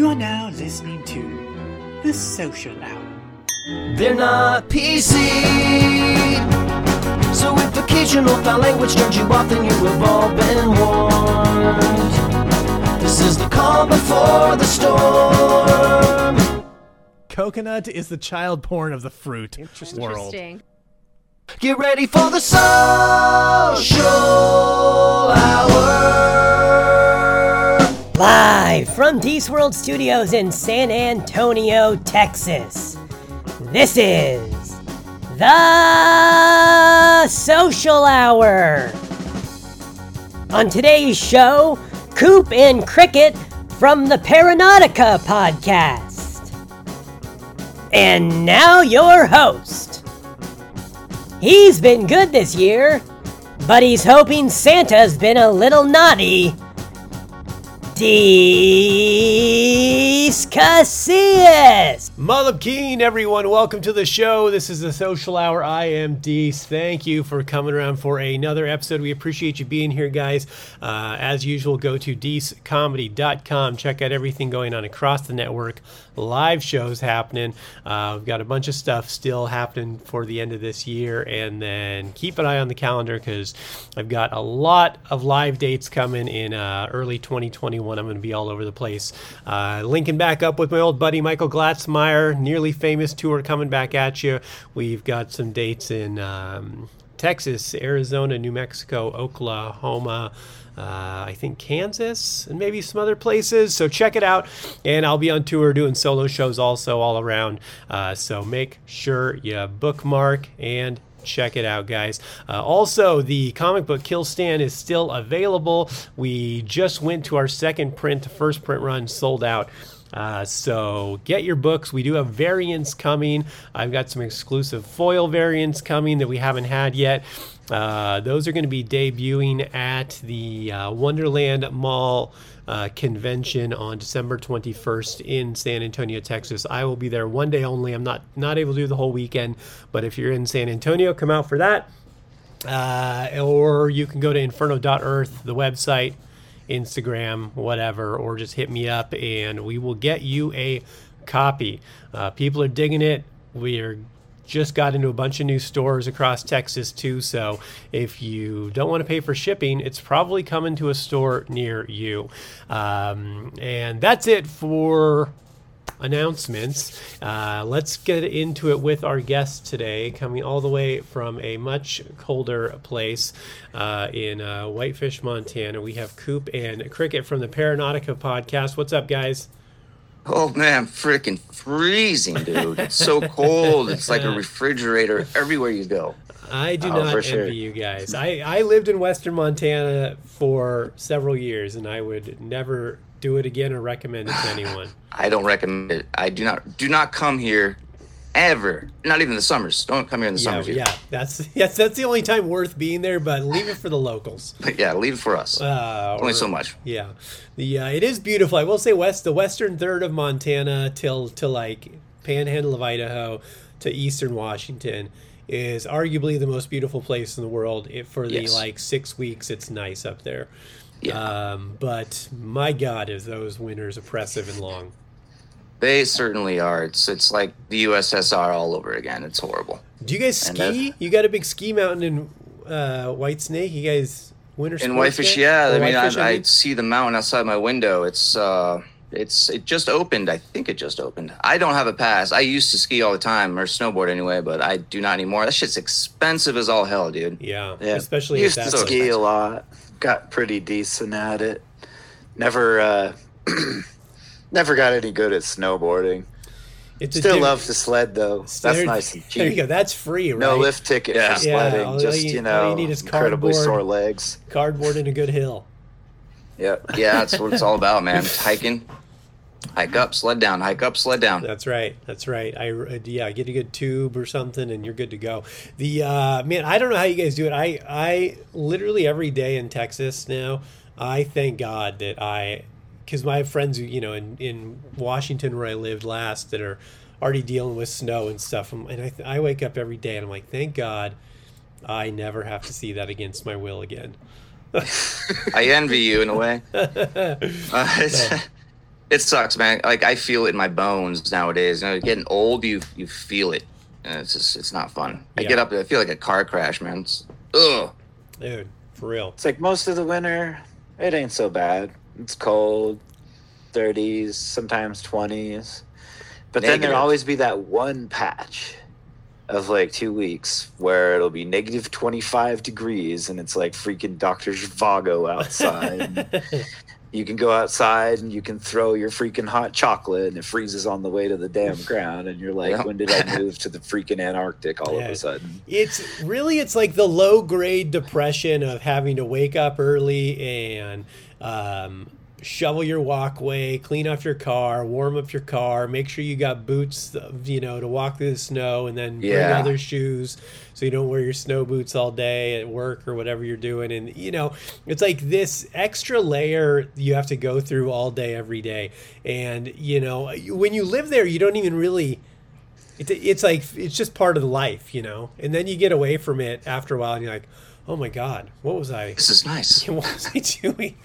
You are now listening to The Social Hour. They're not PC, so if occasional foul language turns you off, then you have all been warned. This is the calm before the storm. Coconut is the child porn of the fruit world. Get ready for the Social Hour. Live from Dees World Studios in San Antonio, Texas. This is The Social Hour. On today's show, Coop and Cricket from the Paranautica podcast. And now your host. He's been good this year, but he's hoping Santa's been a little naughty. Dees Casillas. Mullup Keen, everyone. Welcome to the show. This is the Social Hour. I am Dees. Thank you for coming around for another episode. We appreciate you being here, guys. As usual, go to deescomedy.com. Check out everything going on across the network. Live shows happening. We've got a bunch of stuff still happening for the end of this year. And then keep an eye on the calendar because I've got a lot of live dates coming in early 2021. I'm going to be all over the place. Linking back up with my old buddy Michael Glatzmeyer, Nearly Famous tour coming back at you. We've got some dates in Texas, Arizona, New Mexico, Oklahoma, I think Kansas, and maybe some other places. So check it out. And I'll be on tour doing solo shows also all around. So make sure you bookmark and check it out, guys. Also, the comic book Kill Stand is still available. We just went to our second print. The first print run sold out. So get your books. We do have variants coming. I've got some exclusive foil variants coming that we haven't had yet. Those are going to be debuting at the Wonderland Mall convention on December 21st in San Antonio, Texas. I will be there one day only. I'm not able to do the whole weekend, but if you're in San Antonio, come out for that. Or you can go to inferno.earth, the website, Instagram, whatever, or just hit me up and we will get you a copy. People are digging it. We just got into a bunch of new stores across Texas too, so if you don't want to pay for shipping, it's probably coming to a store near you. And that's it for announcements. Let's get into it with our guest today, coming all the way from a much colder place in Whitefish, Montana. We have Coop and Cricket from the Paranautica podcast. What's up, guys? Oh man, freaking freezing, dude. It's so cold. It's like a refrigerator everywhere you go. I do not envy you guys. I lived in Western Montana for several years, and I would never do it again or recommend it to anyone. I don't recommend it. I do not come here ever. Not even the summers. Don't come here in the summers. Yeah, that's the only time worth being there, but leave it for the locals. But yeah, leave it for us. Only so much. Yeah. It is beautiful. I will say the western third of Montana till like Panhandle of Idaho to eastern Washington is arguably the most beautiful place in the world. For the 6 weeks it's nice up there. Yeah. But my God, is those winters oppressive and long. They certainly are. It's like the USSR all over again. It's horrible. Do you guys ski? You got a big ski mountain in White Snake? You guys winter sports? In Whitefish, yeah. I see the mountain outside my window. It just opened. I think it just opened. I don't have a pass. I used to ski all the time, or snowboard anyway, but I do not anymore. That shit's expensive as all hell, dude. Yeah. Especially used to ski a lot. Got pretty decent at it. Never got any good at snowboarding. Still love to sled though. That's nice and cheap. There you go. That's free, right? No lift ticket for sledding. All you need is incredibly sore legs. Cardboard and a good hill. Yep. Yeah, that's what it's all about, man. Hiking. Hike up, sled down. Hike up, sled down. That's right. Get a good tube or something, and you're good to go. Man, I don't know how you guys do it. I literally every day in Texas now, I thank God that because my friends, in Washington where I lived last, that are already dealing with snow and stuff, and I wake up every day and I'm like, thank God, I never have to see that against my will again. I envy you in a way. It sucks, man. Like I feel it in my bones nowadays. You know, getting old, you feel it, and it's not fun. I get up, I feel like a car crash, man. Ugh, dude, for real. It's like most of the winter, it ain't so bad. It's cold, 30s, sometimes 20s, but then there'll always be that one patch of like 2 weeks where it'll be negative 25 degrees and it's like freaking Dr. Zhivago outside. You can go outside and you can throw your freaking hot chocolate and it freezes on the way to the damn ground. And you're like, when did I move to the freaking Antarctic all of a sudden? It's like the low grade depression of having to wake up early and shovel your walkway, clean off your car, warm up your car, make sure you got boots, you know, to walk through the snow, and then bring other shoes so you don't wear your snow boots all day at work or whatever you're doing. And, you know, it's like this extra layer you have to go through all day, every day. And, you know, when you live there, you don't even really... It's like, it's just part of the life, you know? And then you get away from it after a while and you're like, oh my God, what was I... This is nice. What was I doing?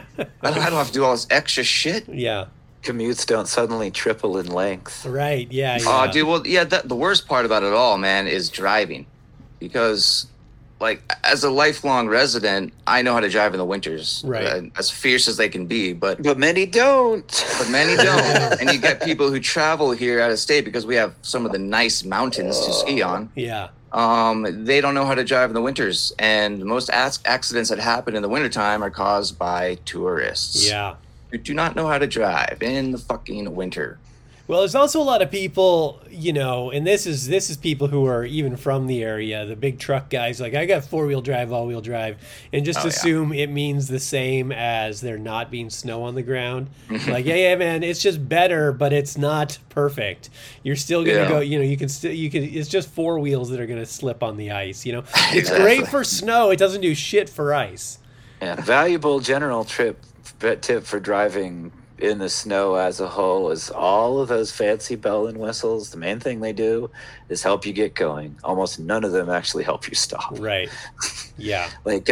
I don't have to do all this extra shit. Yeah. Commutes don't suddenly triple in length. Right, yeah. Oh, dude, well, yeah, the worst part about it all, man, is driving. Because, like, as a lifelong resident, I know how to drive in the winters. Right. As fierce as they can be, but many don't. But many don't. And you get people who travel here out of state because we have some of the nice mountains to ski on. Yeah. They don't know how to drive in the winters, and most accidents that happen in the wintertime are caused by tourists. Yeah. Who do not know how to drive in the fucking winter. Well, there's also a lot of people, you know, and this is people who are even from the area, the big truck guys, like, I got 4-wheel drive, all-wheel drive, and just assume it means the same as there not being snow on the ground. Like, yeah, man, it's just better, but it's not perfect. You're still going to go, you know, you can, it's just 4 wheels that are going to slip on the ice, you know. It's great for snow. It doesn't do shit for ice. Yeah, valuable general tip for driving in the snow as a whole is all of those fancy bell and whistles. The main thing they do is help you get going. Almost none of them actually help you stop. Right. Yeah. Like,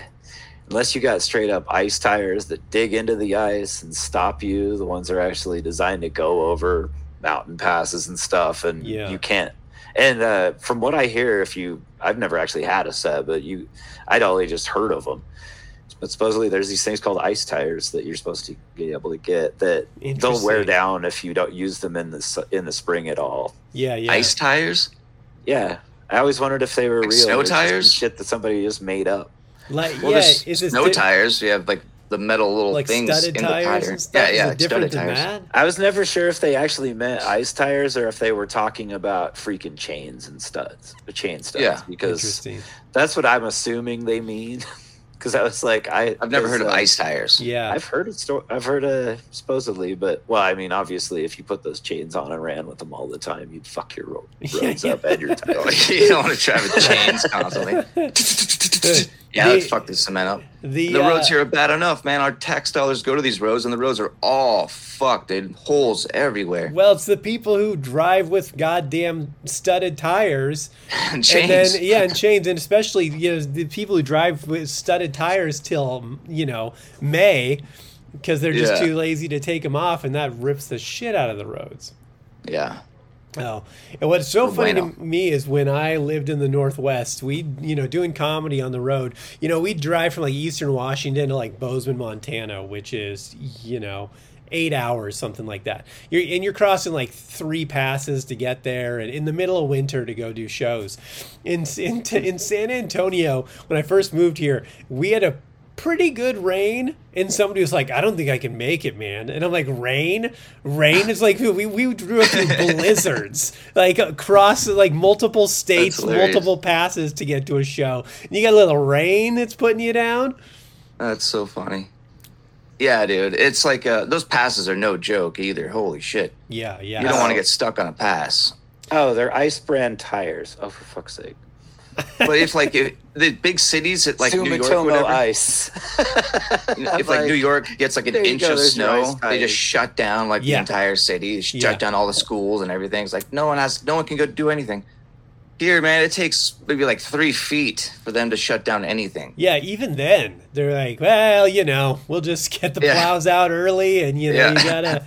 unless you got straight up ice tires that dig into the ice and stop you, the ones that are actually designed to go over mountain passes and stuff, and you can't. And from what I hear, I've never actually had a set, but I'd only just heard of them. But supposedly there's these things called ice tires that you're supposed to be able to get that don't wear down if you don't use them in the spring at all. Yeah, yeah. Ice tires? Yeah. I always wondered if they were like real. Snow tires? Shit that somebody just made up. Like, well, snow tires. You have like the metal little like things studded in the tires tire. and stuff? Yeah, Is it different studded than tires. that? I was never sure if they actually meant ice tires or if they were talking about freaking chains and studs. Chain studs. Yeah. Because that's what I'm assuming they mean. Because I was like, I've never heard of ice tires. Yeah, I've heard supposedly, but well, I mean, obviously, if you put those chains on and ran with them all the time, you'd fuck your roads up and your tires. You don't want to drive with chains constantly. Yeah, let's fuck this cement up. The roads here are bad enough, man. Our tax dollars go to these roads, and the roads are all fucked. They have holes everywhere. Well, it's the people who drive with goddamn studded tires and chains. And then, and chains, and especially the people who drive with studded tires till May, because they're just too lazy to take them off, and that rips the shit out of the roads. Yeah. Oh, and what's so funny to me is when I lived in the Northwest, we, doing comedy on the road, we'd drive from like Eastern Washington to like Bozeman, Montana, which is, 8 hours, something like that. You're crossing like 3 passes to get there, and in the middle of winter to go do shows. In San Antonio, when I first moved here, we had a pretty good rain, and somebody was like, I don't think I can make it, man. And I'm like, rain is like, we drew up through blizzards, like across like multiple states, multiple passes to get to a show, and you got a little rain that's putting you down. That's so funny. Yeah, dude, it's like those passes are no joke either. Holy shit. Yeah you don't want to get stuck on a pass. Oh, they're Ice brand tires. Oh, for fuck's sake. But if the big cities like New York or whatever, ice. if like New York gets like an inch of snow, they just shut down the entire city. Shut down all the schools and everything. It's like no one can go do anything. Here, man, it takes maybe like 3 feet for them to shut down anything. Yeah, even then, they're like, well, we'll just get the plows out early, and you gotta,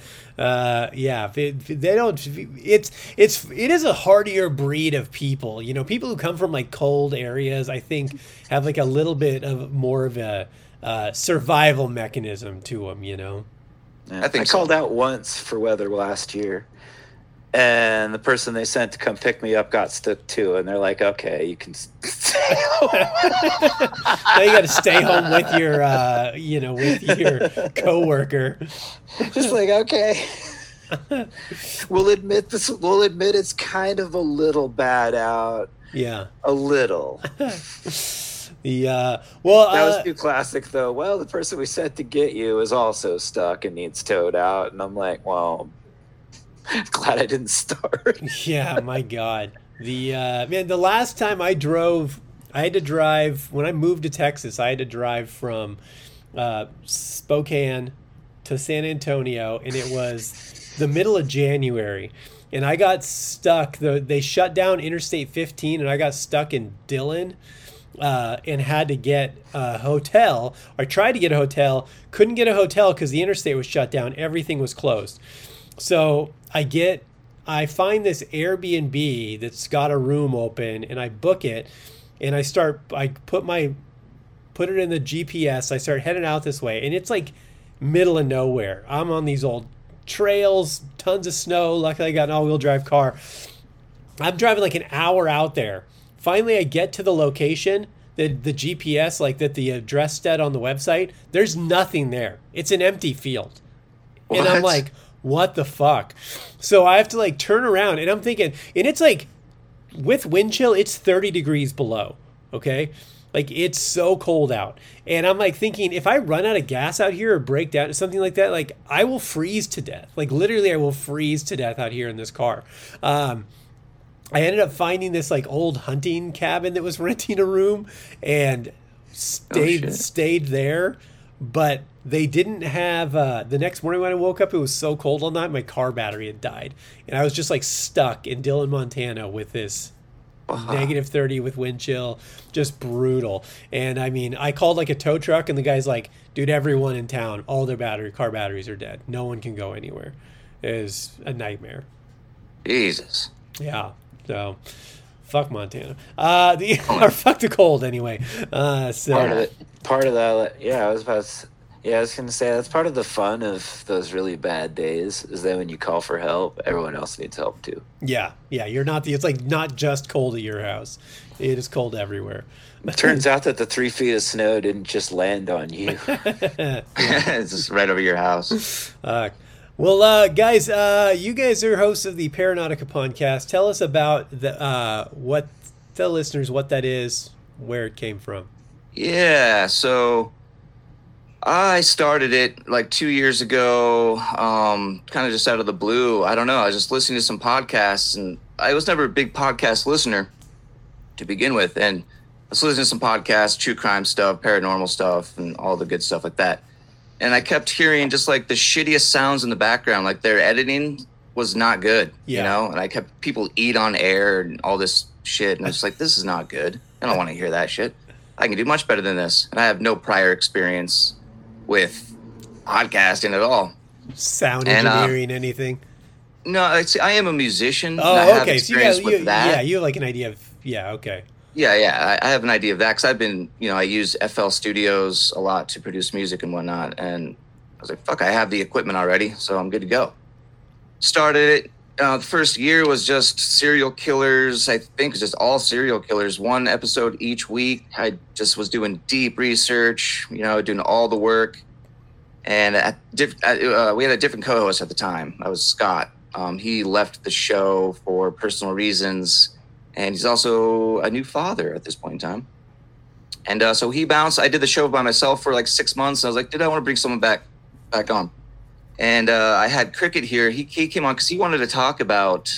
they don't. It is a hardier breed of people. People who come from like cold areas, I think, have like a little bit of more of a survival mechanism to them. Yeah, I called out once for weather last year. And the person they sent to come pick me up got stuck too, and they're like, "Okay, you can stay home." Now you got to stay home with your, with your coworker. Just like, okay, we'll admit this. We'll admit it's kind of a little bad out. Yeah, a little. That was too classic though. Well, the person we sent to get you is also stuck and needs towed out, and I'm like, well. Glad I didn't start. Yeah, my God. The last time I had to drive when I moved to Texas. I had to drive from Spokane to San Antonio, and it was the middle of January, and I got stuck. They shut down Interstate 15, and I got stuck in Dillon. And had to get a hotel. I tried to get a hotel, couldn't get a hotel because the interstate was shut down. Everything was closed. So I find this Airbnb that's got a room open, and I book it, and I put it in the GPS. I start heading out this way, and it's like middle of nowhere. I'm on these old trails, tons of snow. Luckily I got an all-wheel drive car. I'm driving like an hour out there. Finally I get to the location, the GPS, like that the address said on the website. There's nothing there. It's an empty field. What? And I'm like, what the fuck? So I have to like turn around, and I'm thinking, and it's like with wind chill, it's 30 degrees below. Okay. Like it's so cold out. And I'm like thinking, if I run out of gas out here or break down or something like that, like I will freeze to death. Like literally I will freeze to death out here in this car. I ended up finding this like old hunting cabin that was renting a room and stayed there. But they didn't have, the next morning when I woke up, it was so cold all night, my car battery had died. And I was just like stuck in Dillon, Montana with this negative 30 with wind chill, just brutal. And I mean, I called like a tow truck, and the guy's like, dude, everyone in town, all their car batteries are dead. No one can go anywhere. It was a nightmare. Jesus. Yeah. So fuck Montana. Or fuck the cold anyway. So part of that, I was going to say that's part of the fun of those really bad days is that when you call for help, everyone else needs help too. Yeah, you're not it's like not just cold at your house. It is cold everywhere. It turns out that the 3 feet of snow didn't just land on you. It's just right over your house. Well, guys, you guys are hosts of the Paranautica podcast. Tell us about tell listeners what that is, where it came from. Yeah, so I started it like 2 years ago, kind of just out of the blue. I don't know. I was just listening to some podcasts, and I was never a big podcast listener to begin with. And I was listening to some podcasts, true crime stuff, paranormal stuff, and all the good stuff like that. And I kept hearing just like the shittiest sounds in the background, like their editing was not good, you know? And I kept people eat on air and all this shit. And I was like, this is not good. I don't want to hear that shit. I can do much better than this. And I have no prior experience with podcasting at all. Sound engineering, anything? No, I am a musician. Oh, I have okay. experience with that. Yeah, you have like an idea of, okay. Yeah. I have an idea of that because I've been, I use FL Studios a lot to produce music and whatnot. And I was like, fuck, I have the equipment already, so I'm good to go. Started it. The first year was just serial killers. I think it was just all serial killers. One episode each week. I just was doing deep research, doing all the work. And we had a different co-host at the time. I was Scott. He left the show for personal reasons. And he's also a new father at this point in time. And so he bounced. I did the show by myself for like 6 months. I was like, I want to bring someone back on. And I had Cricket here. He came on because he wanted to talk about,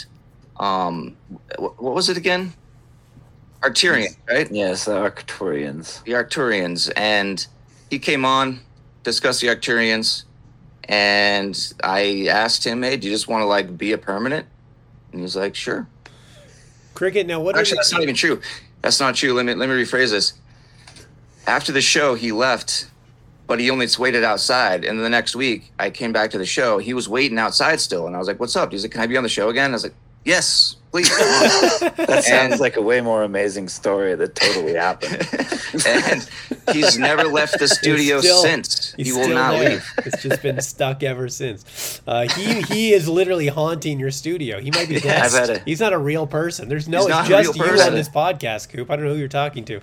what was it again? Arcturian, right? Yes, the Arcturians. The Arcturians. And he came on, discussed the Arcturians. And I asked him, hey, do you just want to like be a permanent? And he was like, sure. Cricket. Now, what? Actually, that's not even true. That's not true. Let me rephrase this. After the show, he left, but he only waited outside. And then the next week, I came back to the show. He was waiting outside still, and I was like, "What's up?" He's like, "Can I be on the show again?" I was like, "Yes, please." That sounds like a way more amazing story that totally happened. And he's never left the studio since. He will not leave. It's just been stuck ever since. He is literally haunting your studio. He might be dead. He's not a real person. It's just you on this podcast, Coop. I don't know who you're talking to.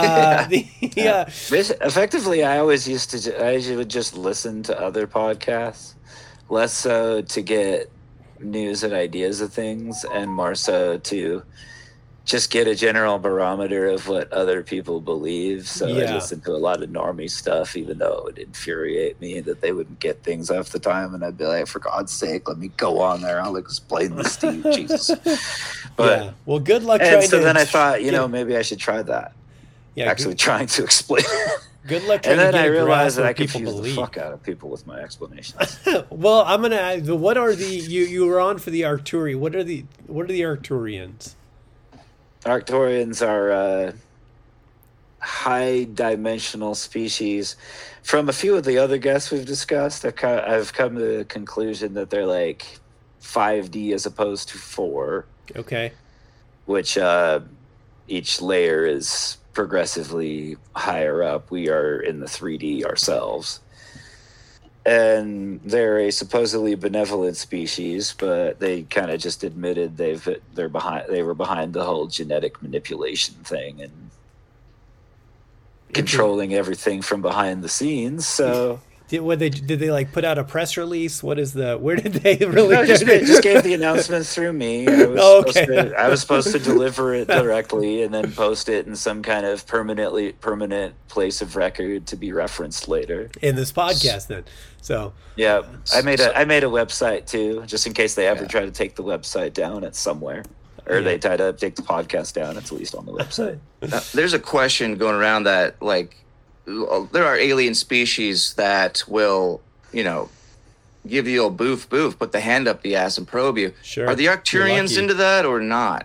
Effectively, I would just listen to other podcasts, less so to get news and ideas of things, and more so to just get a general barometer of what other people believe. So I listened to a lot of normie stuff, even though it would infuriate me that they wouldn't get things off the time, and I'd be like, for God's sake, let me go on there, I'll explain this to you. Jesus. But well, good luck. Then I thought, maybe I should try that. Trying to explain. Good luck. And then I realized that I confused the fuck out of people with my explanations. Well, I'm gonna ask, what are the you were on for the Arcturi? What are the Arcturians? Arcturians are high-dimensional species. From a few of the other guests we've discussed, I've come to the conclusion that they're like 5D as opposed to 4. Okay. Which each layer is progressively higher up. We are in the 3D ourselves. And they're a supposedly benevolent species, but they kind of just admitted they were behind the whole genetic manipulation thing and controlling everything from behind the scenes. So did they like put out a press release? Where did they really? No, just gave the announcements through me. I was supposed to deliver it directly and then post it in some kind of permanent place of record to be referenced later in this podcast. Then, so yeah, I made a website too, just in case they ever try to take the website down. It's somewhere. Or they try to take the podcast down. It's at least on the website. There's a question going around that like. There are alien species that will, give you a boof, put the hand up the ass and probe you. Sure. Are the Arcturians into that or not?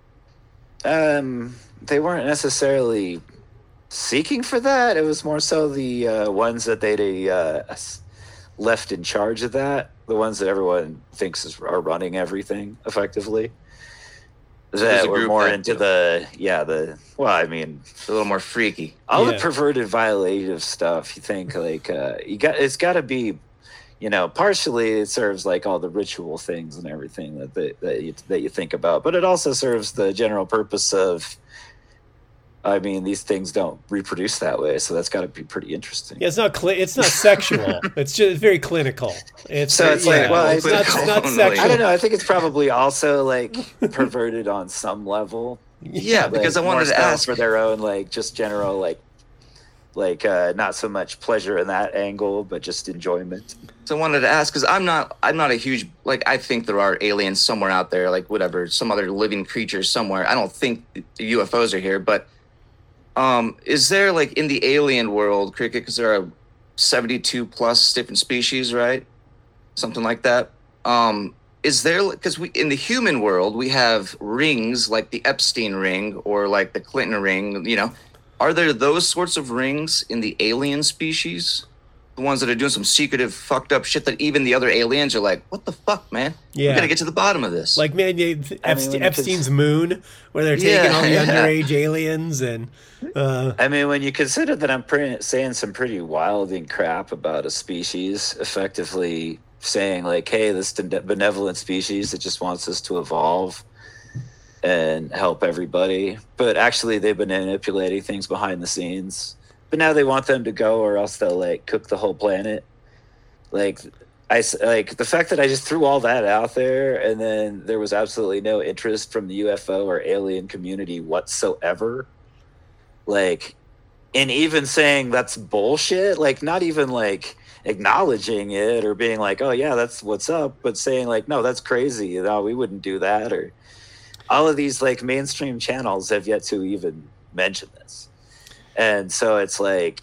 They weren't necessarily seeking for that. It was more so the ones that they left in charge of that. The ones that everyone thinks are running everything effectively. That were more into a little more freaky. All the perverted, violative stuff. You think like it's got to be, partially it serves like all the ritual things and everything that you think about, but it also serves the general purpose of. I mean, these things don't reproduce that way, so that's got to be pretty interesting. Yeah, it's not sexual. It's just very clinical. It's not sexual. I don't know. I think it's probably also like perverted on some level. Yeah, because I wanted to ask for their own just general not so much pleasure in that angle, but just enjoyment. So I wanted to ask because I'm not a huge I think there are aliens somewhere out there, like whatever, some other living creatures somewhere. I don't think the UFOs are here, but. Is there in the alien world, Cricket, because there are 72 plus different species, right? Something like that. Is there, because in the human world, we have rings like the Epstein ring or like the Clinton ring, are there those sorts of rings in the alien species? The ones that are doing some secretive, fucked up shit that even the other aliens are like, what the fuck, man? Yeah. We're going to get to the bottom of this. Like, man, Epstein's moon, where they're taking all the underage aliens. And when you consider that I'm saying some pretty wilding crap about a species, effectively saying, hey, this benevolent species that just wants us to evolve and help everybody. But actually, they've been manipulating things behind the scenes. But now they want them to go, or else they'll cook the whole planet. The fact that I just threw all that out there, and then there was absolutely no interest from the UFO or alien community whatsoever. And even saying that's bullshit, not even acknowledging it or being oh yeah, that's what's up, but saying no, that's crazy. No, we wouldn't do that. Or all of these mainstream channels have yet to even mention this. And so it's I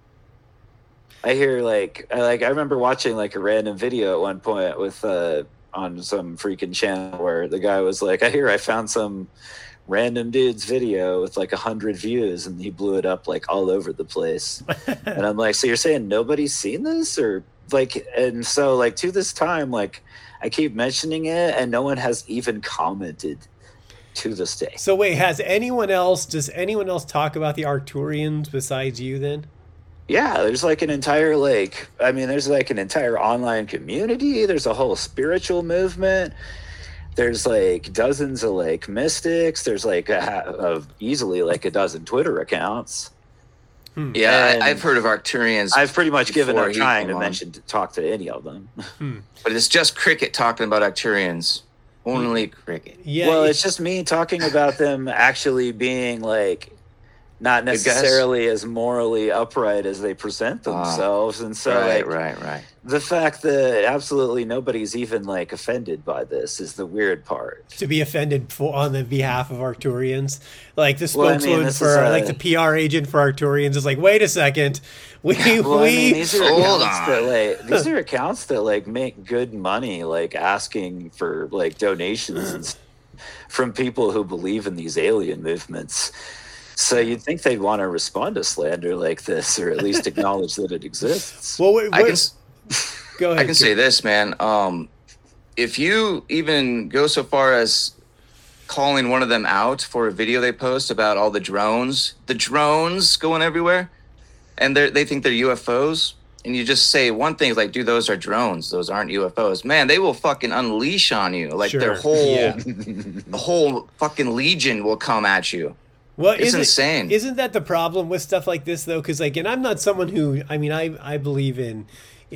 hear I remember watching a random video at one point with on some freaking channel where the guy was like, I found some random dude's video with like 100 views, and he blew it up like all over the place. And I'm like, so you're saying nobody's seen this? Or like, and so like to this time, like I keep mentioning it and no one has even commented to this day. So wait, does anyone else talk about the Arcturians besides you then? Yeah, there's like an entire there's like an entire online community. There's a whole spiritual movement. There's like dozens of like mystics. There's like easily like a dozen Twitter accounts. Yeah, I've heard of Arcturians. I've pretty much given up trying to talk to any of them. But it's just Cricket talking about Arcturians. Only Cricket. Yeah. Well, it's just me talking about them actually being like not necessarily as morally upright as they present themselves. And so right. The fact that absolutely nobody's even like offended by this is the weird part. To be offended on the behalf of Arcturians, like the spokesman like the PR agent for Arcturians is like, wait a second, these are accounts that like make good money, like asking for like donations from people who believe in these alien movements. So you'd think they'd want to respond to slander like this, or at least acknowledge that it exists. Well, go ahead. I can say this, man. If you even go so far as calling one of them out for a video they post about all the drones going everywhere, and they think they're UFOs, and you just say one thing like, dude, those are drones. Those aren't UFOs. Man, they will fucking unleash on you. Like their the whole fucking legion will come at you. Well, it's insane. Isn't that the problem with stuff like this though? Because like, and I'm not someone who, I mean, I believe in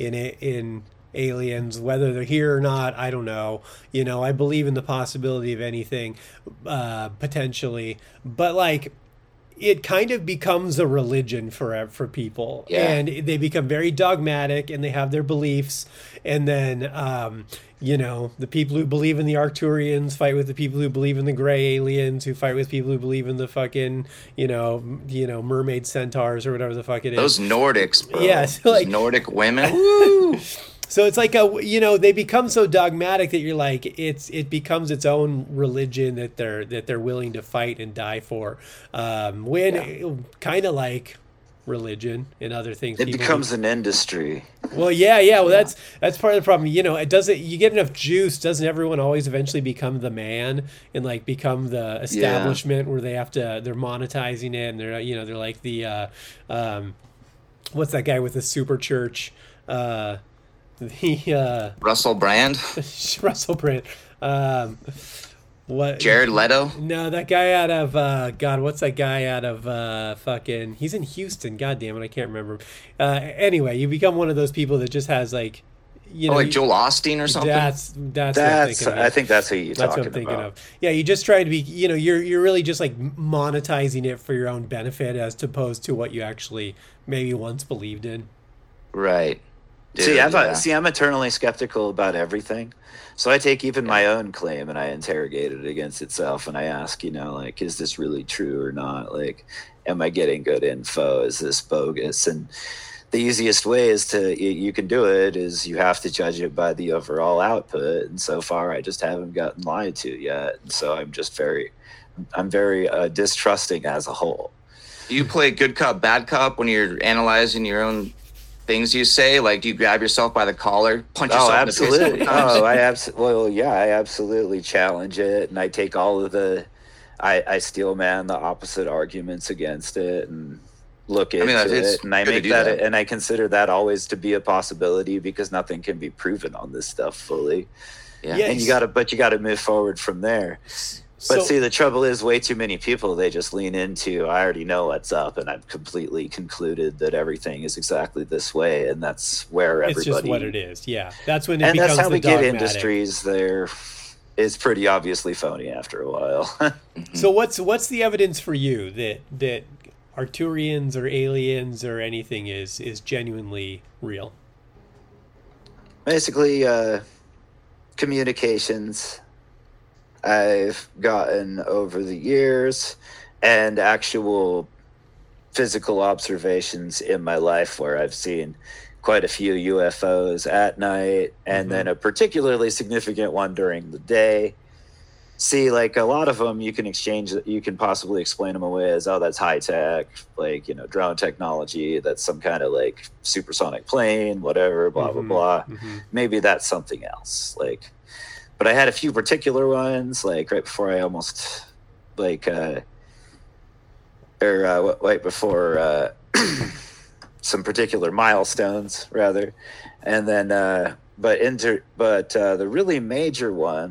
aliens, whether they're here or not. I don't know. You know, I believe in the possibility of anything, potentially. But like, it kind of becomes a religion for people, and they become very dogmatic, and they have their beliefs, and then. You know, the people who believe in the Arcturians fight with the people who believe in the gray aliens, who fight with people who believe in the fucking, you know, mermaid centaurs or whatever the fuck it is. Those Nordics, bro. Yeah, so like, those Nordic women. Woo! So it's like they become so dogmatic that you're like, it becomes its own religion that they're willing to fight and die for. Kind of like religion and other things. It becomes an industry. Well, yeah. Well, that's part of the problem. You know, it doesn't. You get enough juice, doesn't everyone always eventually become the man and like become the establishment where they're monetizing it, and they're like the what's that guy with the super church? Russell Brand. Russell Brand. What? Jared Leto? No, that guy out of what's that guy out of fucking? He's in Houston. God damn it, I can't remember. Anyway, you become one of those people that just has like, like Joel Osteen or something. That's what I'm thinking of. I think that's who you're talking about. That's what I'm thinking of. Yeah, you just try to be. You're really just like monetizing it for your own benefit, as opposed to what you actually maybe once believed in. Right. Dude, I'm eternally skeptical about everything. So I take even my own claim and I interrogate it against itself, and I ask, like, is this really true or not? Like, am I getting good info? Is this bogus? And the easiest way you can do it is you have to judge it by the overall output. And so far, I just haven't gotten lied to yet. And so I'm very distrusting as a whole. Do you play good cop, bad cop when you're analyzing your own things you say? Like, do you grab yourself by the collar, punch yourself absolutely. in the face? I absolutely challenge it, and I take all of I steel man the opposite arguments against it and look into it, and I make that, and I consider that always to be a possibility because nothing can be proven on this stuff fully. Yeah, and you gotta move forward from there. But see, the trouble is way too many people, they just lean into, I already know what's up, and I've completely concluded that everything is exactly this way, and that's where everybody... It's just what it is, yeah. That's when it becomes the dogmatic. And that's how we get industries there. It's pretty obviously phony after a while. So what's the evidence for you that Arcturians or aliens or anything is genuinely real? Basically, communications I've gotten over the years, and actual physical observations in my life where I've seen quite a few UFOs at night, and then a particularly significant one during the day. See, like a lot of them, you can possibly explain them away as, oh, that's high tech, like, you know, drone technology. That's some kind of like supersonic plane, whatever, blah, blah, blah. Maybe that's something else. Like, but I had a few particular ones, like right before I almost, like, right before some particular milestones, rather. And then, but the really major one,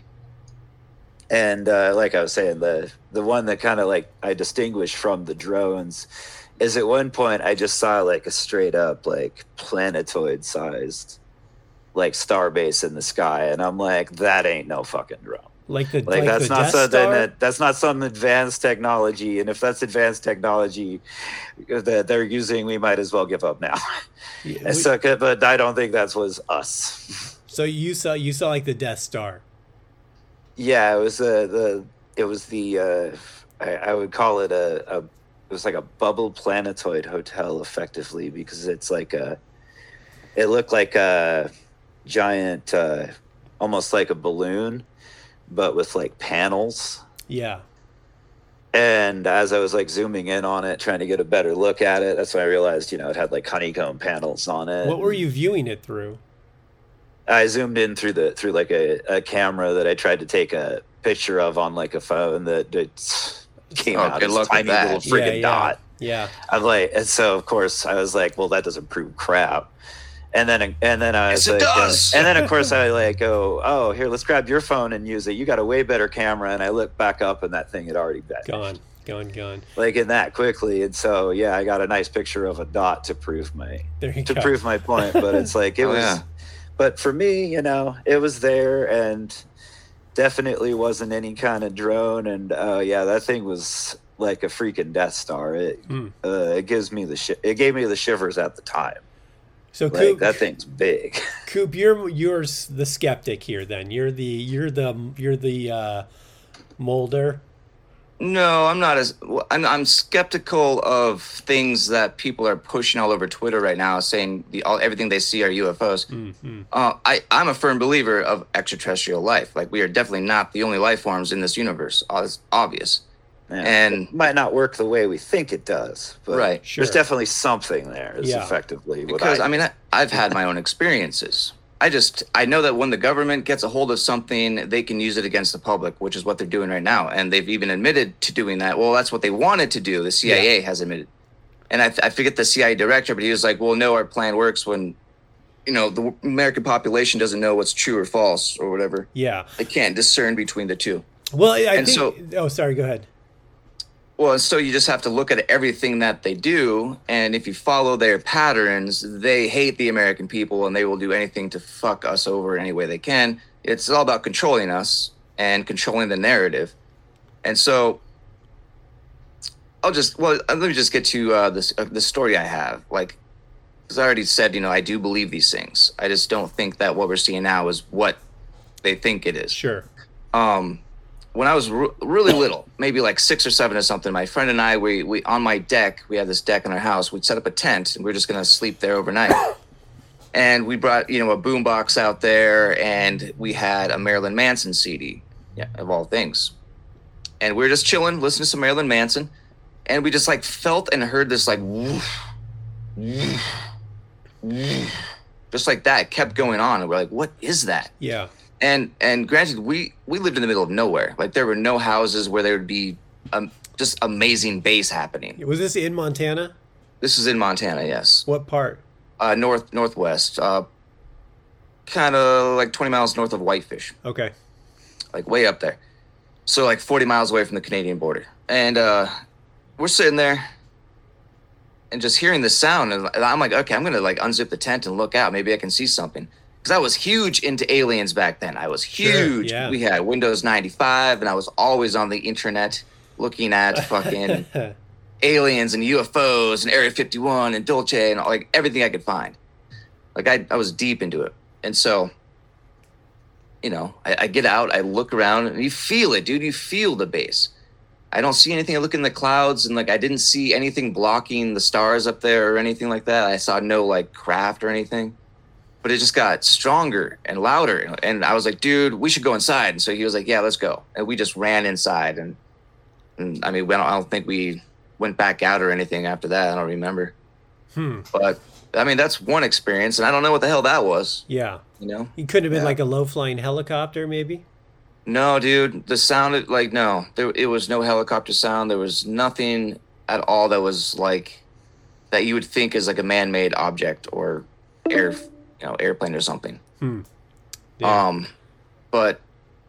and like I was saying, the one that kind of like I distinguish from the drones is at one point I just saw like a straight up like planetoid sized like star base in the sky, and I'm like, that ain't no fucking drone. Like that's not something that's not some advanced technology, and if that's advanced technology that they're using, we might as well give up now. But I don't think that was us. So you saw like the Death Star. Yeah, it was I would call it it was like a bubble planetoid hotel, effectively, because it's like it looked like a giant, almost like a balloon, but with like panels. Yeah. And as I was like zooming in on it, trying to get a better look at it, that's when I realized, you know, it had like honeycomb panels on it. What were you viewing it through? I zoomed in through like a camera that I tried to take a picture of on like a phone that came out as a tiny little friggin' dot. Yeah. I'm like, and so of course I was like, well, that doesn't prove crap. And then I was like, and then of course I like go, oh, here, let's grab your phone and use it. You got a way better camera. And I looked back up, and that thing had already vanished. Gone. Like in that quickly. And so yeah, I got a nice picture of a dot to prove my point. But it's like it was. Yeah. But for me, you know, it was there, and definitely wasn't any kind of drone. And yeah, that thing was like a freaking Death Star. It gave me the shivers at the time. So like, Coop, that thing's big. Coop, you're the skeptic here. Then you're the molder. No, I'm not I'm skeptical of things that people are pushing all over Twitter right now, saying everything they see are UFOs. I'm a firm believer of extraterrestrial life. Like, we are definitely not the only life forms in this universe. It's obvious. Yeah, and it might not work the way we think it does, but right, there's definitely something there. Is effectively what because I mean I've had my own experiences. I know that when the government gets a hold of something, they can use it against the public, which is what they're doing right now. And they've even admitted to doing that. Well, that's what they wanted to do. The CIA has admitted. And I forget the CIA director, but he was like, well, no, our plan works when, you know, the American population doesn't know what's true or false or whatever. Yeah. They can't discern between the two. Well, sorry, go ahead. Well, so you just have to look at everything that they do, and if you follow their patterns, they hate the American people, and they will do anything to fuck us over any way they can. It's all about controlling us and controlling the narrative. And so let me just get to the story I have. Like, because I already said, you know, I do believe these things. I just don't think that what we're seeing now is what they think it is. Sure. When I was really little, maybe like 6 or 7 or something, my friend and I, we on my deck, we had this deck in our house, we'd set up a tent, and we were just going to sleep there overnight. And we brought, you know, a boombox out there, and we had a Marilyn Manson CD, of all things. And we were just chilling, listening to some Marilyn Manson, and we just like felt and heard this like woof, woof, woof, just like that. It kept going on, and we're like, what is that? Yeah. And granted, we lived in the middle of nowhere. Like, there were no houses where there would be just amazing bass happening. Was this in Montana? This is in Montana, yes. What part? Northwest. Kind of like 20 miles north of Whitefish. Okay. Like way up there. So like 40 miles away from the Canadian border. And we're sitting there and just hearing the sound. And I'm like, okay, I'm going to like unzip the tent and look out. Maybe I can see something. Because I was huge into aliens back then. I was huge. Sure, yeah. We had Windows 95, and I was always on the internet looking at fucking aliens and UFOs and Area 51 and Dolce and like everything I could find. Like I was deep into it. And so, you know, I get out, I look around, and you feel it, dude. You feel the bass. I don't see anything. I look in the clouds, and like I didn't see anything blocking the stars up there or anything like that. I saw no like craft or anything, but it just got stronger and louder. And I was like, dude, we should go inside. And so he was like, yeah, let's go. And we just ran inside. And I mean, I don't think we went back out or anything after that. I don't remember. But I mean, that's one experience, and I don't know what the hell that was. Yeah. You know? It could have been like a low-flying helicopter, maybe? No, dude. The sound, like, no. It was no helicopter sound. There was nothing at all that was like, that you would think is like a man-made object or airplane or something. Yeah. But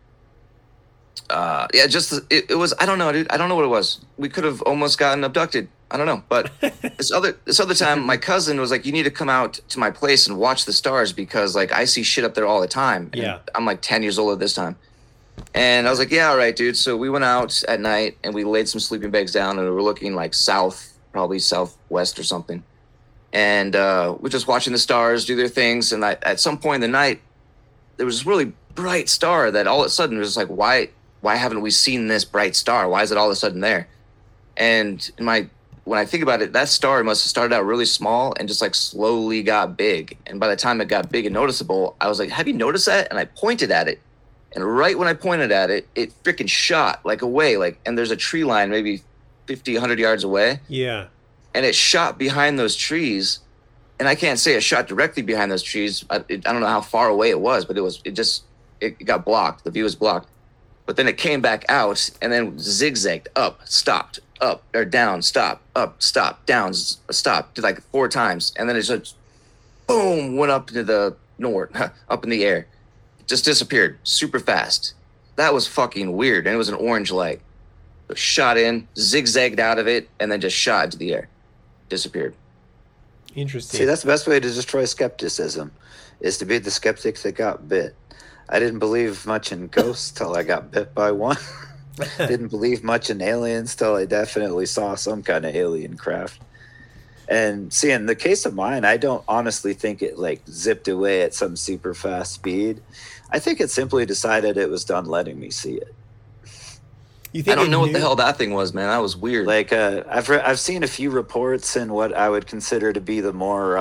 yeah, just it was. I don't know, dude. I don't know what it was. We could have almost gotten abducted. I don't know. But this other time, my cousin was like, "You need to come out to my place and watch the stars because like I see shit up there all the time." And yeah. I'm like 10 years old at this time, and I was like, "Yeah, all right, dude." So we went out at night and we laid some sleeping bags down and we were looking like south, probably southwest or something, and we're just watching the stars do their things. And at some point in the night, there was this really bright star that all of a sudden was like, why haven't we seen this bright star? Why is it all of a sudden there? And when I think about it, that star must have started out really small and just like slowly got big. And by the time it got big and noticeable, I was like, have you noticed that? And I pointed at it. And right when I pointed at it, it freaking shot like away. And there's a tree line maybe 50, 100 yards away. Yeah. And it shot behind those trees. And I can't say it shot directly behind those trees. I don't know how far away it was, but it got blocked. The view was blocked. But then it came back out and then zigzagged up, stopped, up or down, stop, up, stop, down, stop, did like 4 times. And then it just, boom, went up into the north, up in the air. It just disappeared super fast. That was fucking weird. And it was an orange light. It shot in, zigzagged out of it, and then just shot into the air. Disappeared. Interesting. See, that's the best way to destroy skepticism, is to be the skeptic that got bit. I didn't believe much in ghosts till I got bit by one. Didn't believe much in aliens till I definitely saw some kind of alien craft. And see, in the case of mine, I don't honestly think it like zipped away at some super fast speed. I think it simply decided it was done letting me see it. You think I don't know what the hell that thing was, man. That was weird. Like I've seen a few reports in what I would consider to be the more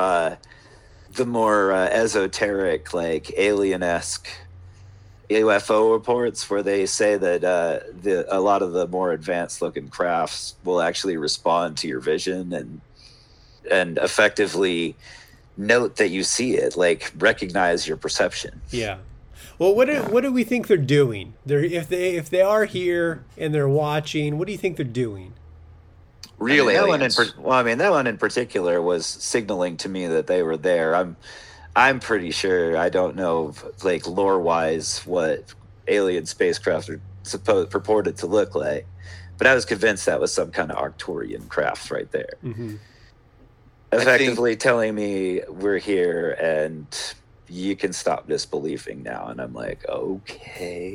esoteric, like alien-esque UFO reports, where they say that a lot of the more advanced looking crafts will actually respond to your vision and effectively note that you see it, like recognize your perception. Yeah. Well, what do we think they're doing? If they are here and they're watching, what do you think they're doing? Really? That one in particular was signaling to me that they were there. I'm pretty sure. I don't know, like lore-wise, what alien spacecraft are purported to look like, but I was convinced that was some kind of Arcturian craft right there. Mm-hmm. Effectively telling me we're here and you can stop disbelieving now. And I'm like, okay.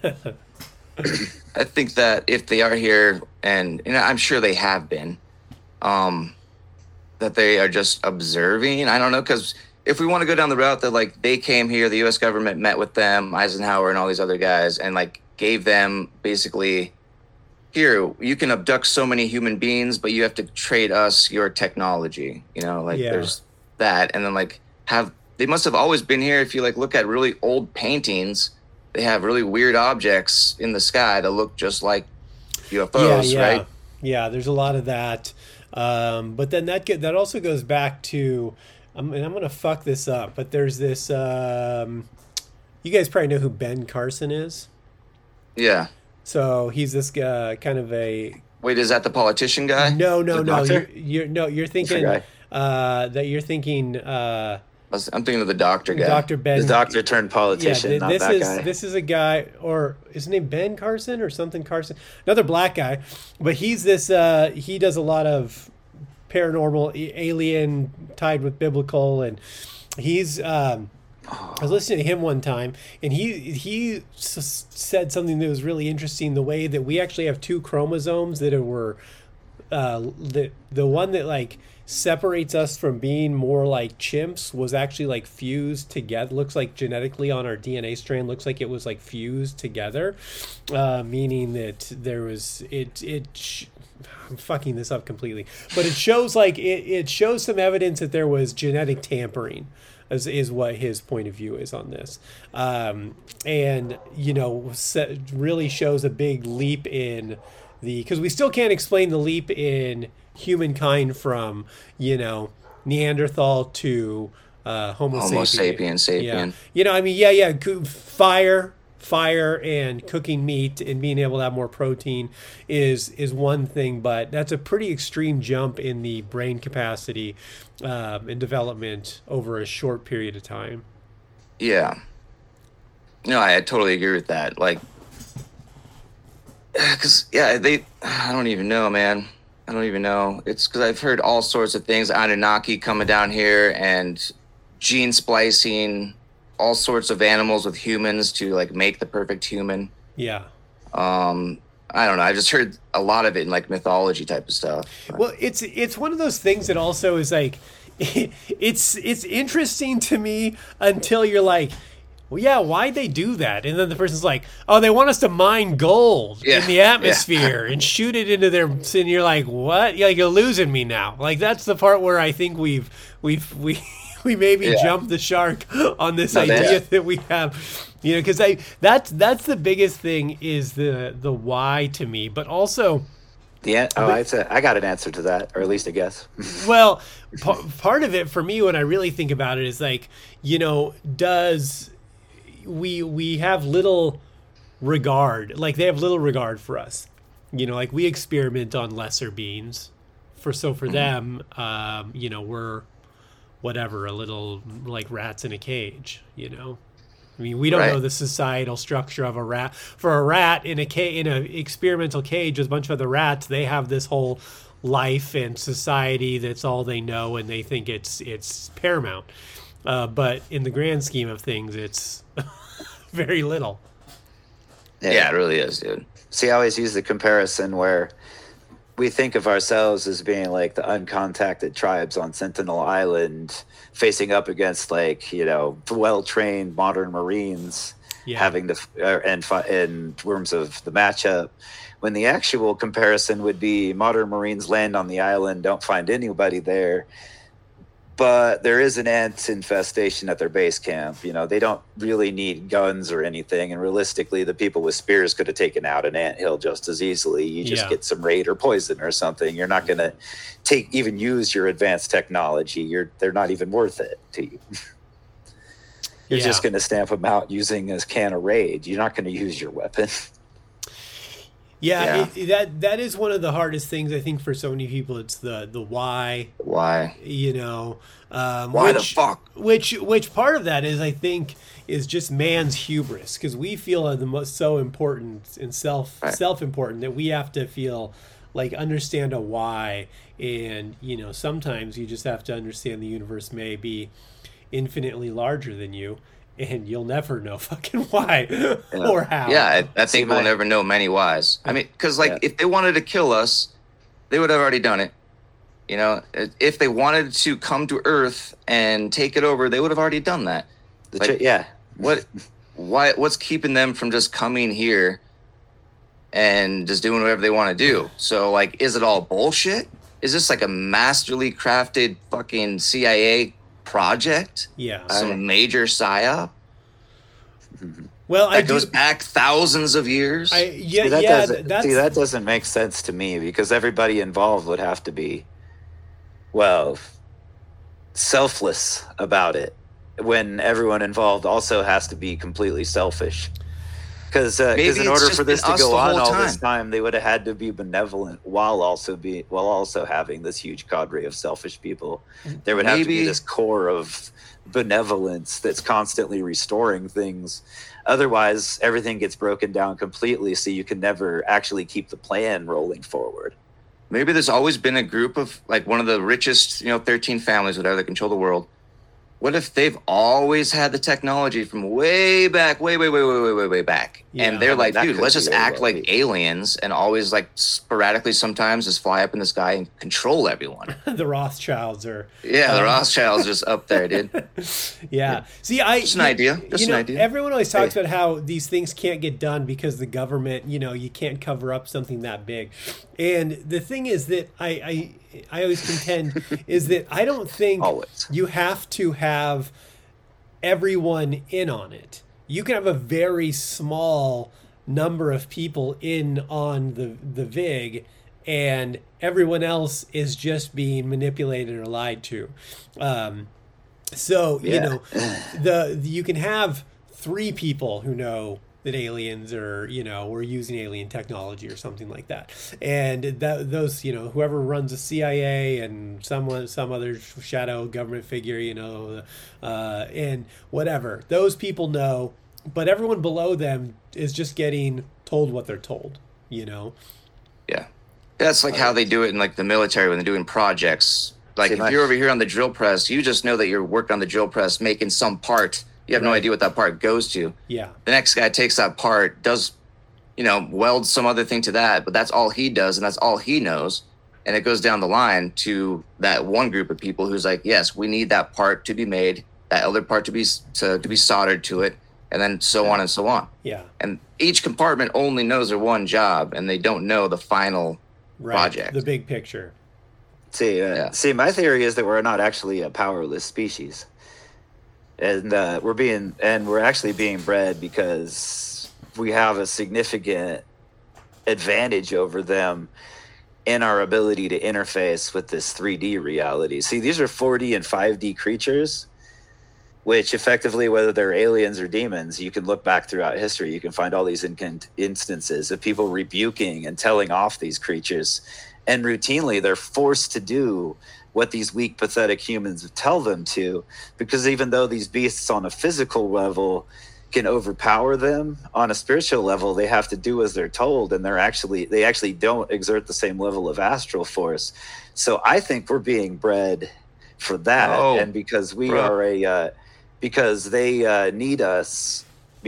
I think that if they are here, and I'm sure they have been, that they are just observing. I don't know, because if we want to go down the route that like they came here, the U.S. government met with them, Eisenhower and all these other guys, and like gave them basically, here, you can abduct so many human beings, but you have to trade us your technology. There's that, and then like they must have always been here. If you like look at really old paintings, they have really weird objects in the sky that look just like UFOs, right? Yeah, there's a lot of that. But then that also goes back to, and I'm going to fuck this up, but there's this, you guys probably know who Ben Carson is? Yeah. So he's this guy, kind of a... Wait, is that the politician guy? No. You're thinking that you're thinking... I'm thinking of the doctor guy. Dr. Ben. The doctor turned politician, not that guy. This is a guy, or is his name Ben Carson or something Carson? Another black guy. But he's this, he does a lot of paranormal, alien tied with biblical, and he's... I was listening to him one time, and he said something that was really interesting, the way that we actually have 2 chromosomes that were the one that like separates us from being more like chimps was actually like fused together. Looks like genetically on our DNA strand looks like it was like fused together, meaning that there was I'm fucking this up completely, but it shows like it shows some evidence that there was genetic tampering, is what his point of view is on this, and really shows a big leap in because we still can't explain the leap in humankind from Neanderthal to Homo sapien. Fire and cooking meat and being able to have more protein is one thing, but that's a pretty extreme jump in the brain capacity and development over a short period of time. Yeah. No, I totally agree with that. Like, because I don't even know, man. I don't even know. It's because I've heard all sorts of things. Anunnaki coming down here and gene splicing all sorts of animals with humans to like make the perfect human. Yeah. I don't know. I just heard a lot of it in like mythology type of stuff. Well, it's one of those things that also is like, it's interesting to me until you're like, well, yeah, why'd they do that? And then the person's like, oh, they want us to mine gold in the atmosphere and shoot it into their, and you're like, what? You're losing me now. Like, that's the part where I think we maybe jumped the shark on this idea that we have, because that's the biggest thing is the why to me, but also I got an answer to that, or at least a guess. Well, part of it for me when I really think about it is like, does we have little regard, like they have little regard for us, like we experiment on lesser beings for them, we're whatever, a little like rats in a cage, I mean, we don't know the societal structure of a rat. For a rat in an experimental cage with a bunch of other rats, they have this whole life and society that's all they know, and they think it's paramount. But in the grand scheme of things, it's very little. Yeah, it really is, dude. See, I always use the comparison where we think of ourselves as being like the uncontacted tribes on Sentinel Island facing up against like, well-trained modern Marines having in terms of the matchup, when the actual comparison would be modern Marines land on the island, don't find anybody there, but there is an ant infestation at their base camp. They don't really need guns or anything. And realistically, the people with spears could have taken out an anthill just as easily. You just get some raid or poison or something. You're not going to even use your advanced technology. They're not even worth it to you. You're just going to stamp them out using a can of raid. You're not going to use your weapon. That is one of the hardest things I think for so many people. It's the why. Why? Why the fuck? Which part of that is, I think, is just man's hubris, because we feel the most so important and self-important that we have to feel like understand a why, and sometimes you just have to understand the universe may be infinitely larger than you. And you'll never know fucking why or how. Yeah, I think we'll never know many whys. I mean, because if they wanted to kill us, they would have already done it. If they wanted to come to Earth and take it over, they would have already done that. What's keeping them from just coming here and just doing whatever they want to do? So, like, is it all bullshit? Is this like a masterly crafted fucking CIA project? Some major psyop? Well, that goes back thousands of years. That doesn't make sense to me, because everybody involved would have to be, selfless about it, when everyone involved also has to be completely selfish. Because in order for this to go on all this time, they would have had to be benevolent while also having this huge cadre of selfish people. There would have to be this core of benevolence that's constantly restoring things. Otherwise, everything gets broken down completely, so you can never actually keep the plan rolling forward. Maybe there's always been a group of, like, one of the richest, 13 families, whatever, that control the world. What if they've always had the technology from way back, way back, and they're like, dude, let's just act like aliens and always like sporadically sometimes just fly up in the sky and control everyone. The Rothschilds are. Yeah, the Rothschilds just up there, dude. Yeah. See, just an idea. Just an idea. Everyone always talks about how these things can't get done because the government, you can't cover up something that big. And the thing is that I always contend is that I don't think you have to have everyone in on it. You can have a very small number of people in on the VIG, and everyone else is just being manipulated or lied to. You can have 3 people who know that aliens are, we're using alien technology or something like that. And those, whoever runs the CIA and some other shadow government figure, and whatever, those people know, but everyone below them is just getting told what they're told, Yeah. That's like how they do it in like the military when they're doing projects. Like if you're over here on the drill press, you just know that you're working on the drill press, making some part. You have no idea what that part goes to. Yeah. The next guy takes that part, does, welds some other thing to that, but that's all he does and that's all he knows. And it goes down the line to that one group of people who's like, yes, we need that part to be made, that other part to be soldered to it, and then so on and so on. Yeah. And each compartment only knows their one job, and they don't know the final project. The big picture. See, my theory is that we're not actually a powerless species. And we're actually being bred because we have a significant advantage over them in our ability to interface with this 3D reality. See, these are 4D and 5D creatures, which effectively, whether they're aliens or demons, you can look back throughout history, you can find all these instances of people rebuking and telling off these creatures. And routinely, they're forced to do what these weak, pathetic humans tell them to, because even though these beasts on a physical level can overpower them, on a spiritual level, they have to do as they're told, and they actually don't exert the same level of astral force. So I think we're being bred for that, and because because they need us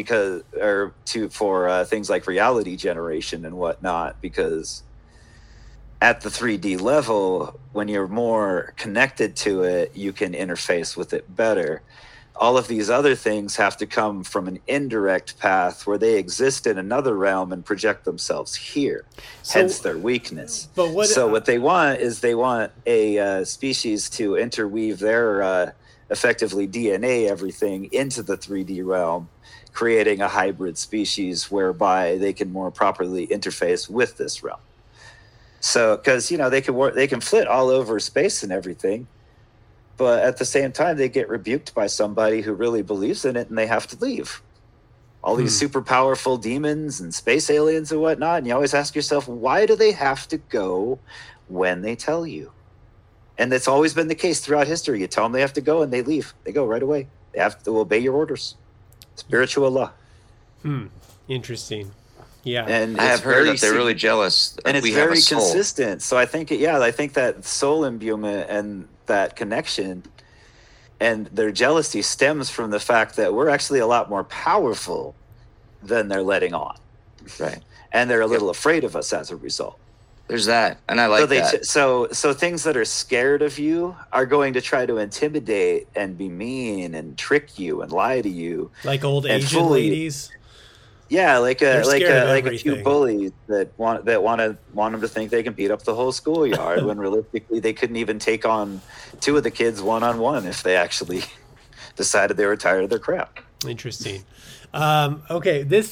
for things like reality generation and whatnot, because at the 3D level, when you're more connected to it, you can interface with it better. All of these other things have to come from an indirect path where they exist in another realm and project themselves here, hence their weakness. But what they want is a species to interweave their effectively DNA everything into the 3D realm, creating a hybrid species whereby they can more properly interface with this realm. So, because they can flit all over space and everything, but at the same time they get rebuked by somebody who really believes in it, and they have to leave. All these super powerful demons and space aliens and whatnot, and you always ask yourself, why do they have to go when they tell you? And that's always been the case throughout history. You tell them they have to go, and they leave. They go right away. They have to obey your orders. Spiritual law. Interesting. Yeah, and I have heard that they're really jealous. And it's very consistent. So I think that soul imbuement and that connection and their jealousy stems from the fact that we're actually a lot more powerful than they're letting on. Right. And they're a little afraid of us as a result. There's that, and I like that. So things that are scared of you are going to try to intimidate and be mean and trick you and lie to you, like old Asian ladies. Yeah, like a few bullies that want them to think they can beat up the whole schoolyard when realistically they couldn't even take on 2 of the kids one-on-one if they actually decided they were tired of their crap. Interesting. Okay, this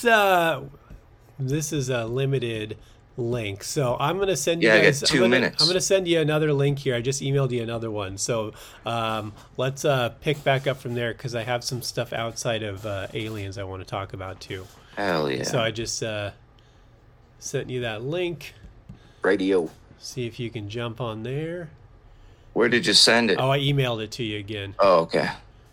is a limited link, so I'm going to send you guys. I got 2 minutes. I'm going to send you another link here. I just emailed you another one, so let's pick back up from there because I have some stuff outside of aliens I want to talk about too. Hell yeah. So I just sent you that link. Radio. See if you can jump on there. Where did you send it? Oh, I emailed it to you again. Oh, okay.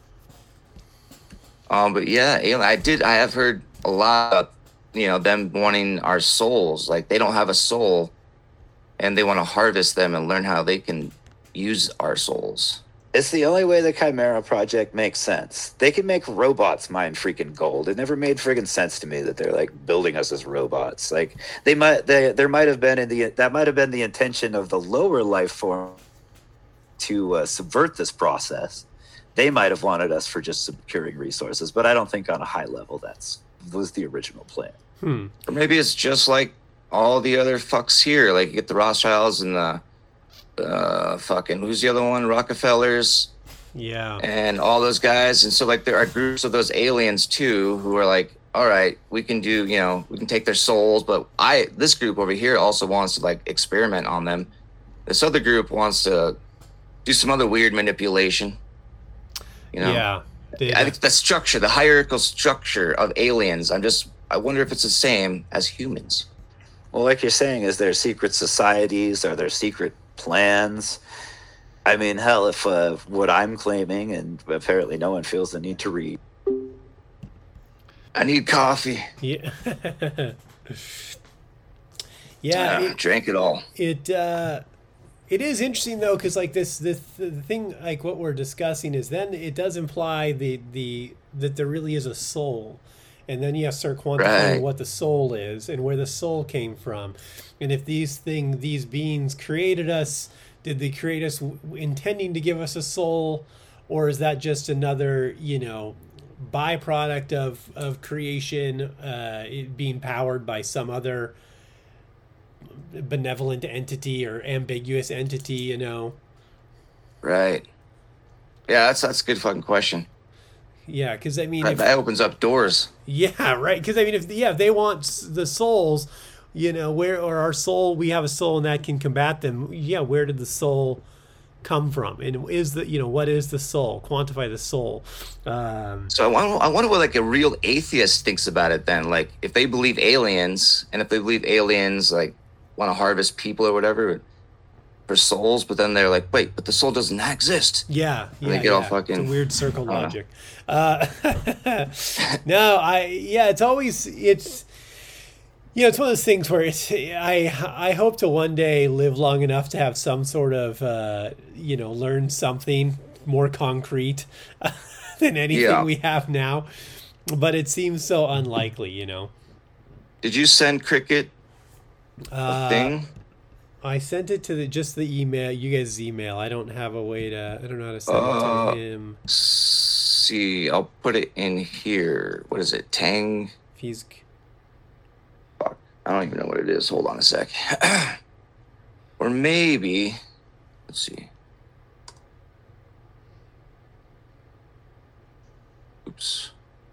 But yeah, I have heard a lot of, them wanting our souls. Like they don't have a soul and they want to harvest them and learn how they can use our souls. It's the only way the Chimera Project makes sense. They can make robots mine freaking gold. It never made freaking sense to me that they're like building us as robots. Like there might have been the intention of the lower life form to subvert this process. They might have wanted us for just securing resources, but I don't think on a high level was the original plan. Or maybe it's just like all the other fucks here. Like you get the Rothschilds and the fucking, who's the other one? Rockefellers. Yeah. And all those guys. And so like there are groups of those aliens too who are like, all right, we can do, we can take their souls, but this group over here also wants to like experiment on them. This other group wants to do some other weird manipulation. Yeah. I think the structure, the hierarchical structure of aliens, I wonder if it's the same as humans. Well, like you're saying, is there secret societies? Are there secret plans? I mean, hell, if what I'm claiming, and apparently no one feels the need to read. I need coffee. Yeah. Yeah. Drank it all. It is interesting though, because like the thing, like what we're discussing is then it does imply that there really is a soul, and then you have to start quantifying what the soul is and where the soul came from, and if these beings created us, did they create us intending to give us a soul, or is that just another byproduct of creation, it being powered by some other benevolent entity or ambiguous entity, Right. Yeah, that's a good fucking question. Yeah, because I mean, that opens up doors. Yeah, right. Because I mean, if they want the souls, where, or our soul, we have a soul and that can combat them. Yeah, where did the soul come from? And what is the soul? Quantify the soul. So I wonder what like a real atheist thinks about it then. Like if they believe aliens, and if they believe aliens like want to harvest people or whatever for souls, but then they're like, wait, but the soul doesn't exist. Yeah. And they get all fucking... It's a weird circle logic. It's always... It's one of those things where I hope to one day live long enough to have some sort of, learn something more concrete than anything we have now. But it seems so unlikely, Did you send Cricket a thing? I sent it to just the email, you guys' email. I don't have a way to, I don't know how to send it to him. See, I'll put it in here. What is it? Tang? Fuck, I don't even know what it is. Hold on a sec. Or maybe, let's see. Oops.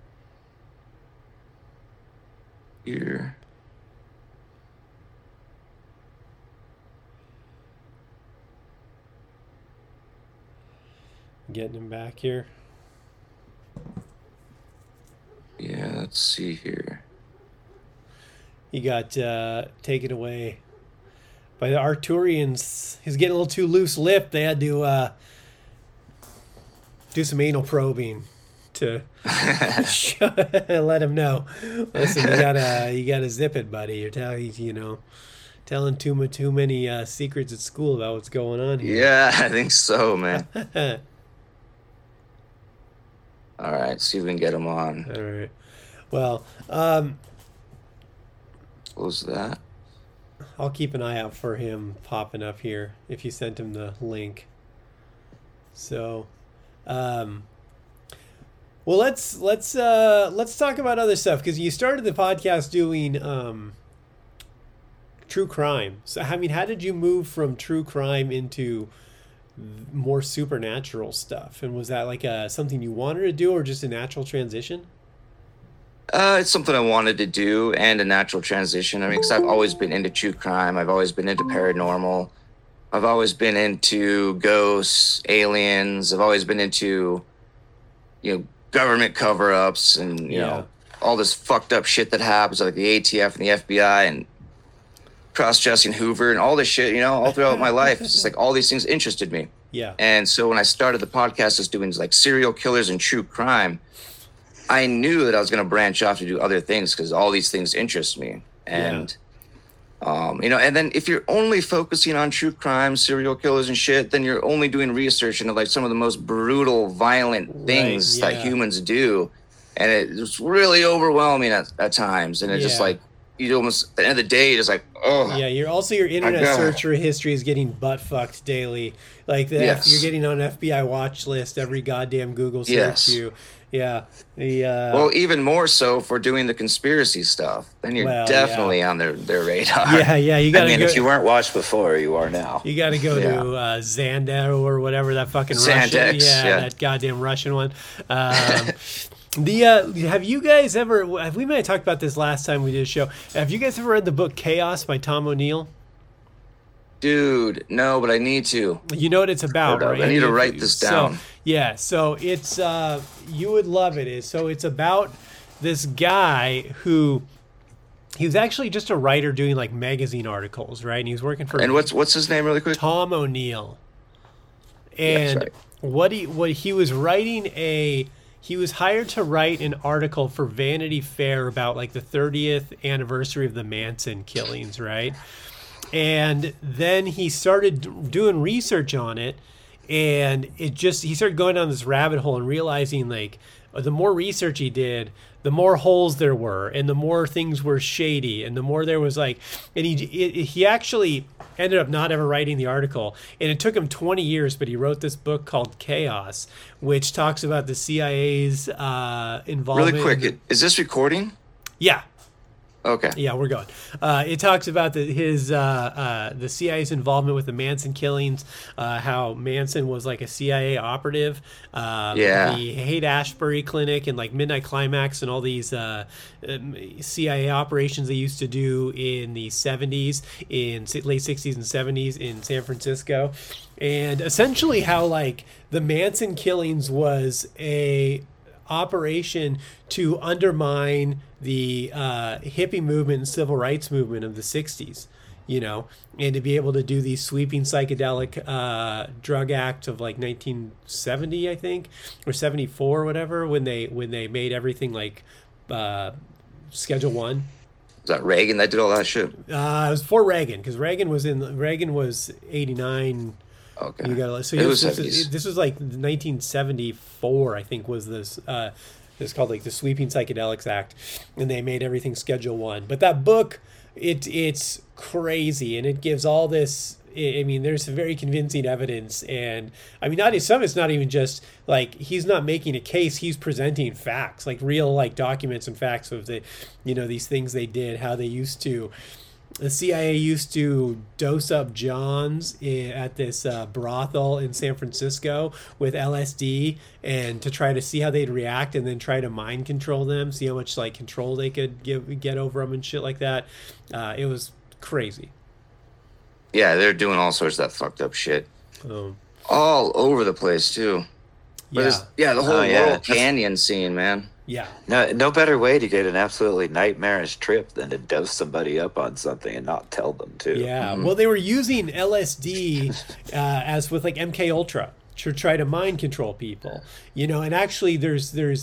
Here. Getting him back here. Yeah, let's see here. He got taken away by the Arcturians. He's getting a little too loose-lipped. They had to do some anal probing to let him know. Listen, you gotta zip it, buddy. You're telling too many secrets at school about what's going on here. Yeah, I think so, man. All right, see if we can get him on. All right. Well, what was that? I'll keep an eye out for him popping up here if you sent him the link. So, well, let's talk about other stuff, because you started the podcast doing true crime. So, I mean, how did you move from true crime into more supernatural stuff? And was that like something you wanted to do, or just a natural transition? It's something I wanted to do, and a natural transition. I mean, because I've always been into true crime. I've always been into paranormal. I've always been into ghosts, aliens. I've always been into, government cover-ups and, all this fucked up shit that happens, like the ATF and the FBI and cross-dressing Hoover and all this shit, all throughout my life. It's just like all these things interested me. Yeah. And so when I started the podcast, I was doing like serial killers and true crime. I knew that I was going to branch off to do other things because all these things interest me. And And then if you're only focusing on true crime, serial killers and shit, then you're only doing research into like some of the most brutal, violent things that humans do. And it's really overwhelming at times. And it's just like, you almost, at the end of the day, it's like, oh. Yeah, your internet search history is getting butt fucked daily. Like, you're getting on an FBI watch list every goddamn Google search you. Yeah. Well, even more so for doing the conspiracy stuff. Then you're definitely on their radar. Yeah. You gotta if you weren't watched before, you are now. You got to go to Xandar or whatever that fucking Xandex, Russian. That goddamn Russian one. Have you guys ever? We might have talked about this last time we did a show. Have you guys ever read the book Chaos by Tom O'Neill? Dude, no, but I need to. You know what it's about, right? I need to write this down. So it's you would love it. It's about this guy who he was actually just a writer doing like magazine articles, right? And he was working for. And what's his name, really quick? Tom O'Neill. And what he was writing he was hired to write an article for Vanity Fair about like the 30th anniversary of the Manson killings, right? And then he started doing research on it, and he started going down this rabbit hole and realizing like the more research he did, the more holes there were, and the more things were shady, and the more there was like, and he actually ended up not ever writing the article, and it took him 20 years, but he wrote this book called Chaos, which talks about the CIA's involvement. Really quick, is this recording? Yeah. Okay. Yeah, we're going. It talks about the CIA's involvement with the Manson killings, how Manson was like a CIA operative, the Haight-Ashbury Clinic and like Midnight Climax and all these CIA operations they used to do in the 70s, in late 60s and 70s in San Francisco. And essentially how like the Manson killings was a operation to undermine the hippie movement and civil rights movement of the 60s, and to be able to do these sweeping psychedelic drug act of like 1970, I think, or 74 or whatever, when they made everything like Schedule 1. Is that Reagan that did all that shit? It was for Reagan, because Reagan was 89. Okay. You got so this was like 1974, I think, was this. It's called like the Sweeping Psychedelics Act, and they made everything Schedule 1. But that book, it's crazy, and it gives all this. I mean, there's some very convincing evidence, and I mean, some of it's not even just like he's not making a case; he's presenting facts, like real like documents and facts of the, these things they did, how they used to. The CIA used to dose up Johns at this brothel in San Francisco with LSD, and to try to see how they'd react, and then try to mind control them, see how much like control they could get over them and shit like that. It was crazy. Yeah, they're doing all sorts of that fucked up shit. All over the place too. But the whole Laurel Canyon scene, man. Yeah. No better way to get an absolutely nightmarish trip than to dose somebody up on something and not tell them to. Yeah. Mm-hmm. Well, they were using LSD as with like MK Ultra to try to mind control people. And actually there's increase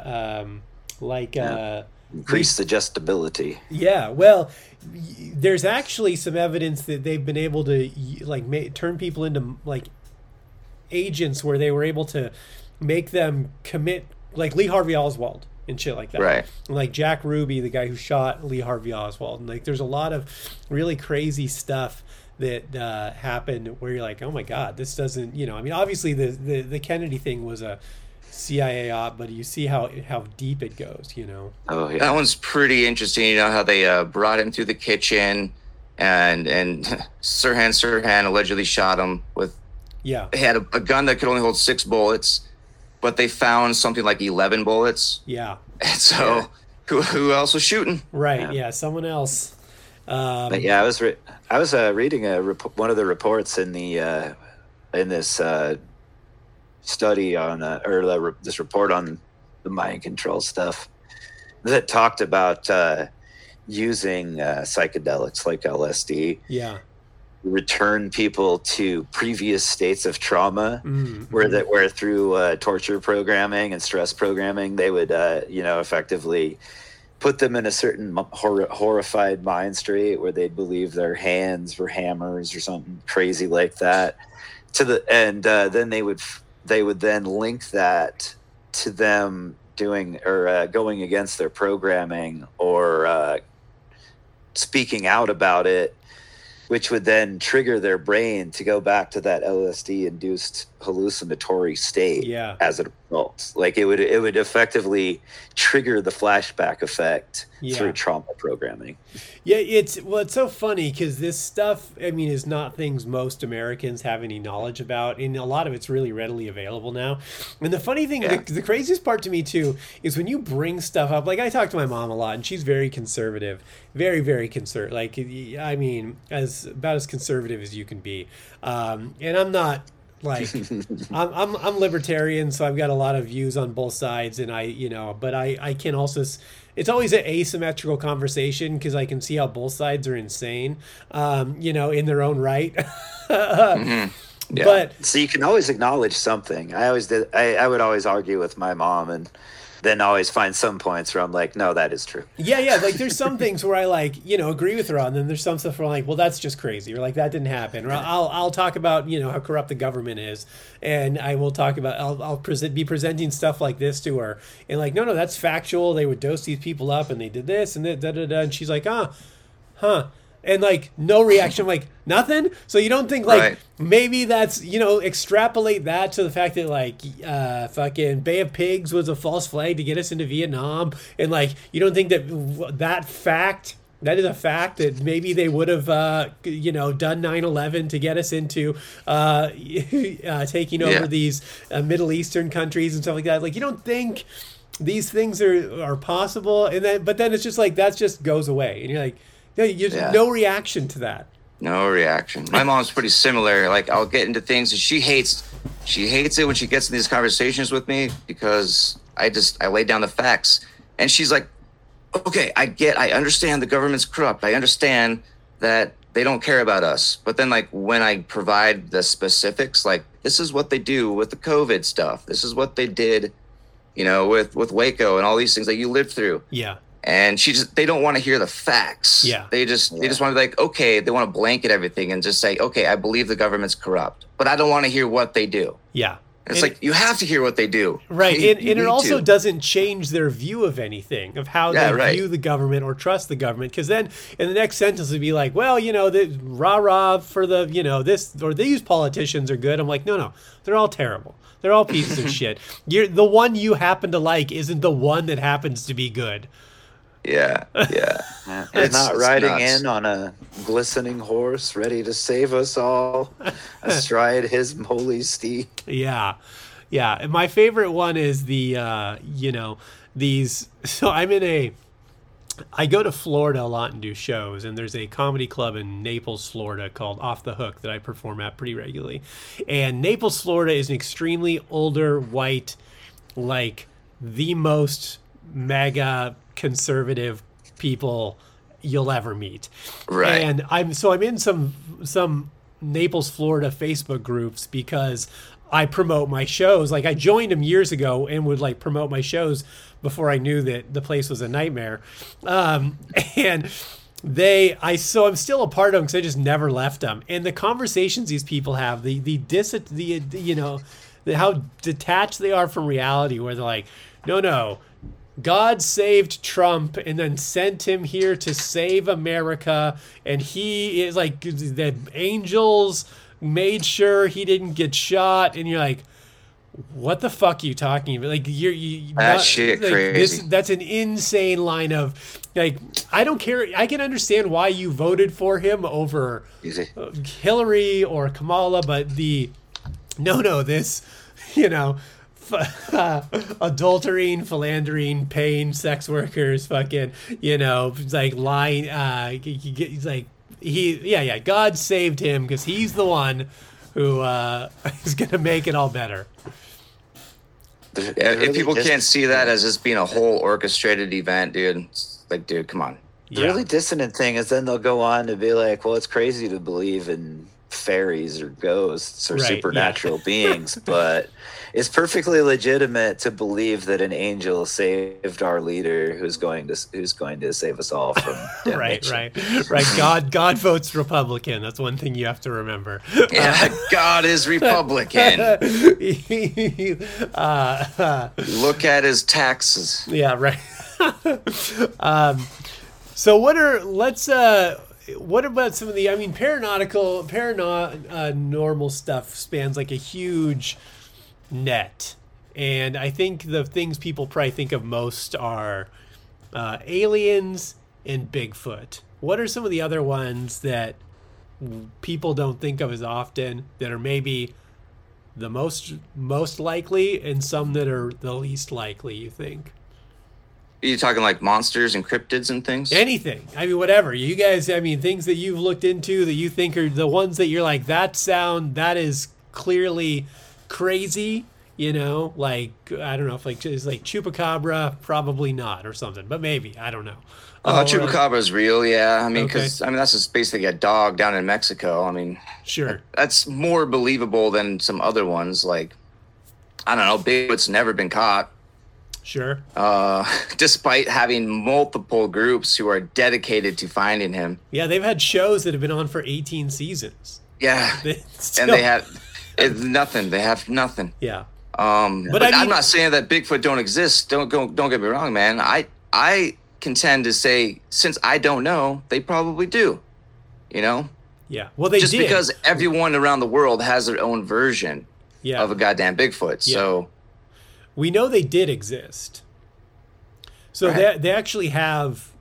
suggestibility. Yeah. Well, there's actually some evidence that they've been able to like turn people into like agents where they were able to make them commit, like Lee Harvey Oswald and shit like that. Right. Like Jack Ruby, the guy who shot Lee Harvey Oswald. And like there's a lot of really crazy stuff that happened where you're like, oh my God, this doesn't, I mean, obviously the Kennedy thing was a CIA op, but you see how deep it goes, Oh yeah. That one's pretty interesting, how they brought him through the kitchen and Sirhan allegedly shot him with, he had a gun that could only hold 6 bullets. But they found something like 11 bullets. Yeah. And so, who else was shooting? Right. Yeah. Someone else. But yeah, I was reading one of the reports in the in this study on this report on the mind control stuff that talked about using psychedelics like LSD. Yeah. Return people to previous states of trauma, where through torture programming and stress programming they would effectively put them in a certain horrified mind state where they'd believe their hands were hammers or something crazy like that. Then they would then link that to them doing or going against their programming or speaking out about it, which would then trigger their brain to go back to that LSD-induced hallucinatory state as a result. Like it would effectively trigger the flashback effect through trauma programming. Yeah, it's so funny because this stuff, I mean, is not things most Americans have any knowledge about, and a lot of it's really readily available now. And the funny thing, the craziest part to me too, is when you bring stuff up. Like I talk to my mom a lot, and she's very conservative, very, very conservative. Like, I mean, about as conservative as you can be. And I'm not. Like I'm libertarian, so I've got a lot of views on both sides, and but I can also, it's always an asymmetrical conversation because I can see how both sides are insane, in their own right. Mm-hmm. Yeah. But so you can always acknowledge something. I would always argue with my mom and then always find some points where I'm like, no, that is true. Yeah. Like there's some things where I agree with her on, and then there's some stuff where I'm like, well, that's just crazy, or like that didn't happen. Or I'll talk about how corrupt the government is, and I will talk about I'll be presenting stuff like this to her, and like, no, that's factual. They would dose these people up, and they did this and that, and she's like, huh. And like no reaction. I'm like, nothing. So you don't think like maybe that's extrapolate that to the fact that like fucking Bay of Pigs was a false flag to get us into Vietnam, and like you don't think that fact, that is a fact, that maybe they would have done 9/11 to get us into taking over these Middle Eastern countries and stuff like that. Like you don't think these things are possible, and but then it's just like that just goes away, and you're like. There's no reaction to that. No reaction. My mom's pretty similar. Like I'll get into things and she hates it when she gets in these conversations with me because I lay down the facts. And she's like, okay, I understand the government's corrupt. I understand that they don't care about us. But then like when I provide the specifics, like this is what they do with the COVID stuff. This is what they did, with Waco and all these things that you lived through. Yeah. And they don't want to hear the facts. Yeah. They just want to be like, okay, they want to blanket everything and just say, okay, I believe the government's corrupt, but I don't want to hear what they do. Yeah. And it's like, you have to hear what they do. Right. And it also doesn't change their view of anything, of how they view the government or trust the government. Because then in the next sentence it'd be like, well, the rah-rah for the, this, or these politicians are good. I'm like, no, they're all terrible. They're all pieces of shit. The one you happen to like isn't the one that happens to be good. Yeah. They're not riding in on a glistening horse, ready to save us all, astride his holy steed. Yeah. And my favorite one is the, these. So I go to Florida a lot and do shows, and there's a comedy club in Naples, Florida called Off the Hook that I perform at pretty regularly. And Naples, Florida is an extremely older, white, like the most mega conservative people you'll ever meet. Right. And I'm in some Naples, Florida Facebook groups because I promote my shows. Like I joined them years ago and would like promote my shows before I knew that the place was a nightmare. And I'm still a part of them because I just never left them. And the conversations these people have, how detached they are from reality, where they're like, no, God saved Trump and then sent him here to save America, and he is like the angels made sure he didn't get shot, and you're like, what the fuck are you talking about? Like crazy. That's an insane line of like, I don't care. I can understand why you voted for him over Hillary or Kamala, but adultering, philandering, paying sex workers, fucking, like lying. God saved him because he's the one who is gonna make it all better. If people can't see that as just being a whole orchestrated event, dude, it's like, dude, come on. The really dissonant thing is then they'll go on to be like, well, it's crazy to believe in fairies or ghosts or supernatural beings, but it's perfectly legitimate to believe that an angel saved our leader who's going to save us all from damnation. Right. God votes Republican. That's one thing you have to remember. Yeah, God is Republican. Look at his taxes. Yeah, right. So what about some of the, paranormal stuff spans like a huge net. And I think the things people probably think of most are aliens and Bigfoot. What are some of the other ones that people don't think of as often that are maybe the most likely and some that are the least likely, you think? Are you talking like monsters and cryptids and things? Anything. Whatever. You guys, things that you've looked into that you think are the ones that you're like, that is clearly crazy, like, I don't know if it's like Chupacabra, probably not or something, but maybe, I don't know. Chupacabra is real, yeah. Because that's just basically a dog down in Mexico. Sure. That's more believable than some other ones. Like, I don't know, Bigfoot's never been caught. Sure. Despite having multiple groups who are dedicated to finding him. Yeah, they've had shows that have been on for 18 seasons. Yeah, and they have nothing. They have nothing. Yeah. But I'm not saying that Bigfoot don't exist. Don't get me wrong, man. I contend to say, since I don't know, they probably do. Yeah. Well, they just did. because everyone around the world has their own version of a goddamn Bigfoot. Yeah. So we know they did exist. So they actually have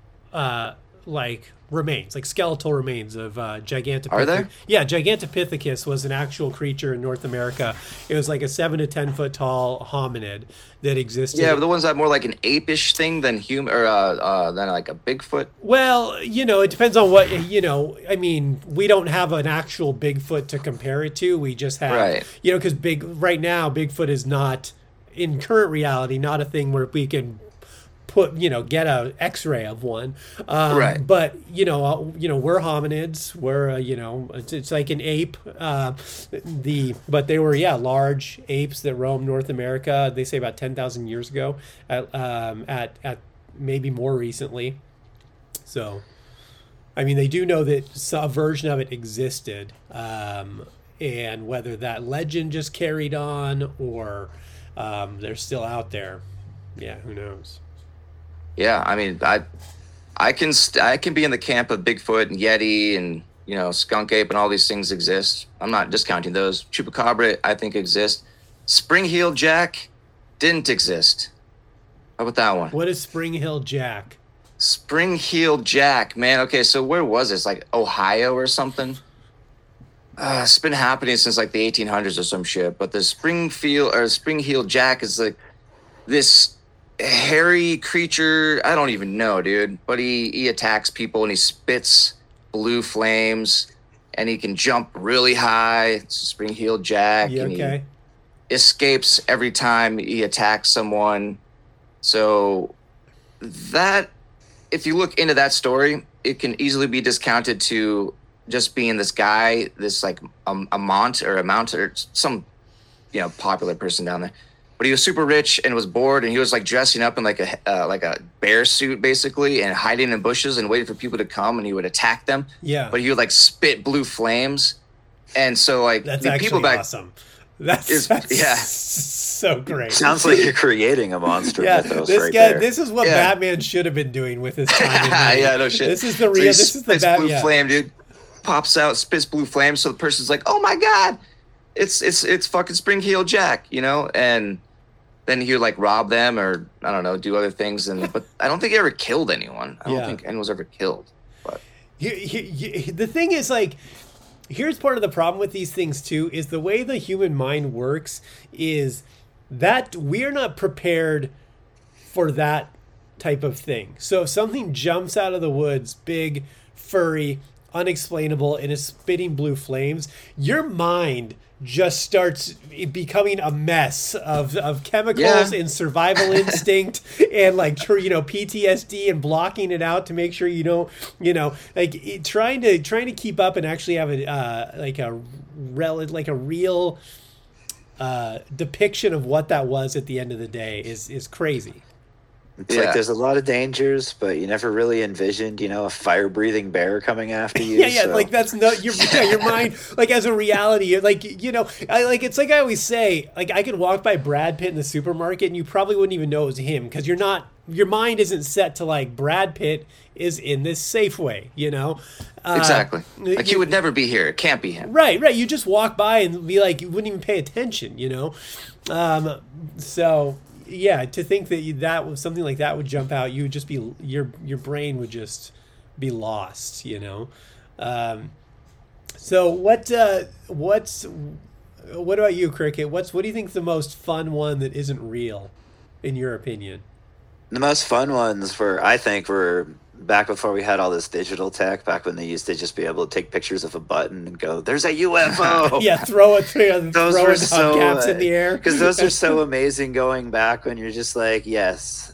remains, like skeletal remains of Gigantopithecus. Are there? Yeah, Gigantopithecus was an actual creature in North America. It was like a 7 to 10 foot tall hominid that existed. Yeah, but the ones that are more like an ape-ish thing than human, or than like a Bigfoot. Well, it depends on what we don't have an actual Bigfoot to compare it to. We just have, because right now Bigfoot is not, in current reality, not a thing where we can get a X-ray of one. Right. But we're hominids. We're it's like an ape. But they were large apes that roamed North America. They say about 10,000 years ago. At maybe more recently. So, they do know that a version of it existed, and whether that legend just carried on or they're still out there, who knows. Yeah, I can be in the camp of Bigfoot and Yeti and skunk ape and all these things exist. I'm not discounting those. Chupacabra, I think, exists. Spring-heeled Jack didn't exist. How about that one? What is Spring-heeled Jack? Spring-heeled Jack, man. Okay, so where was this? Like Ohio or something? It's been happening since like the 1800s or some shit. But the spring-heeled Jack is like this hairy creature. I don't even know, dude. But he attacks people and he spits blue flames and he can jump really high. It's a spring-heeled Jack. Yeah, and okay. He escapes every time he attacks someone. So that, if you look into that story, it can easily be discounted to just being this guy, this like a mount or some popular person down there. But he was super rich and was bored, and he was like dressing up in like a bear suit basically, and hiding in bushes and waiting for people to come, and he would attack them. Yeah. But he would like spit blue flames, and so like that's the people back awesome. That's so great. Sounds like you're creating a monster mythos this right guy, there. This is what Batman should have been doing with his time. Yeah, no shit. This is the real. This is the blue flame, dude. Pops out, spits blue flame, so the person's like, "Oh my god, it's fucking Spring-heeled Jack," and then he would like rob them or I don't know, do other things. But I don't think he ever killed anyone. I don't think anyone was ever killed. But the thing is, like, here's part of the problem with these things too, is the way the human mind works is that we are not prepared for that type of thing. So if something jumps out of the woods, big, furry, unexplainable and is spitting blue flames, your mind just starts becoming a mess of chemicals and survival instinct and like, PTSD and blocking it out to make sure you don't, like trying to keep up and actually have a real depiction of what that was at the end of the day is crazy. It's like there's a lot of dangers, but you never really envisioned, a fire-breathing bear coming after you. Like that's not your mind. Like as a reality, like it's like I always say, like I could walk by Brad Pitt in the supermarket and you probably wouldn't even know it was him because your mind isn't set to like Brad Pitt is in this Safeway, Exactly. Like he would never be here. It can't be him. Right. You just walk by and be like, you wouldn't even pay attention, So. Yeah, to think that was something like that would jump out, you would just be your brain would just be lost, So what about you, Cricket? What do you think is the most fun one that isn't real, in your opinion? The most fun ones were back before we had all this digital tech, back when they used to just be able to take pictures of a button and go, "There's a UFO." Throw hubcaps in the air. Because those are so amazing going back when you're just like, yes,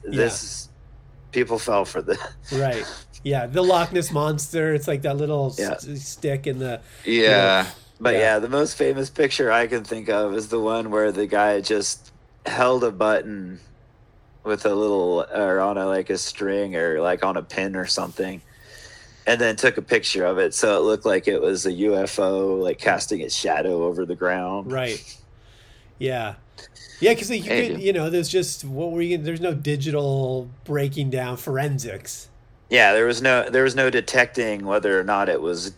people fell for this. Right. Yeah, the Loch Ness Monster. It's like that little stick in the... Yeah. But the most famous picture I can think of is the one where the guy just held a button with a little, or on a string or like on a pin or something, and then took a picture of it so it looked like it was a UFO like casting its shadow over the ground. Right. Yeah, because you could, there's just there's no digital breaking down forensics. Yeah, there was no detecting whether or not it was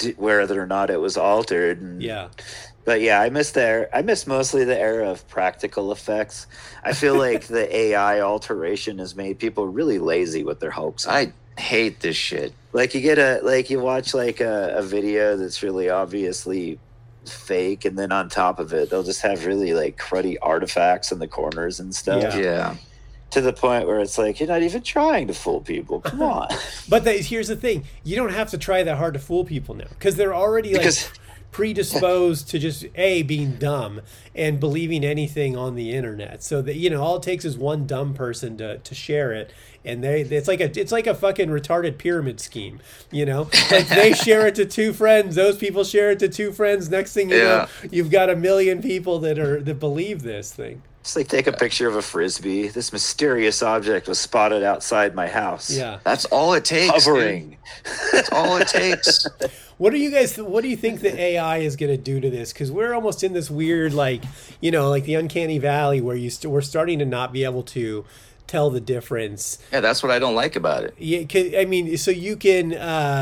altered. And, but I miss mostly the era of practical effects. I feel like the AI alteration has made people really lazy with their hopes. I hate this shit. Like you watch a video that's really obviously fake, and then on top of it, they'll just have really like cruddy artifacts in the corners and stuff. Yeah. To the point where it's like, you're not even trying to fool people. Come on. But here's the thing. You don't have to try that hard to fool people now because they're already predisposed to just being dumb and believing anything on the internet. So that all it takes is one dumb person to share it, and it's like a fucking retarded pyramid scheme. Like they share it to two friends, those people share it to two friends. Next thing you know, you've got 1 million people that believe this thing. It's like take a picture of a Frisbee. This mysterious object was spotted outside my house. Yeah. That's all it takes. Hovering. That's all it takes. What do you think the AI is going to do to this? Because we're almost in this weird, like the uncanny valley where we're starting to not be able to tell the difference. Yeah, that's what I don't like about it. Yeah, so you can,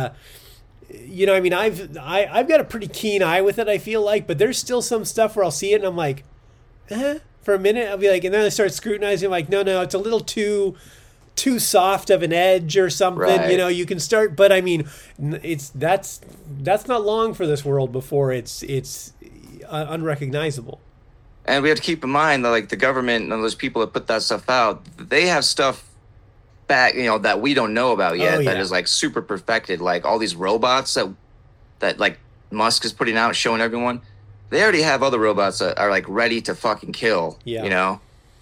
I've got a pretty keen eye with it, I feel like, but there's still some stuff where I'll see it and I'm like, for a minute, I'll be like, and then I start scrutinizing, like, no, it's a little too soft of an edge or something. Right. You can start, but I mean, that's not long for this world before it's unrecognizable. And we have to keep in mind that like the government and those people that put that stuff out, they have stuff back, that we don't know about yet. That is like super perfected, like all these robots that like Musk is putting out, showing everyone. They already have other robots that are like ready to fucking kill. And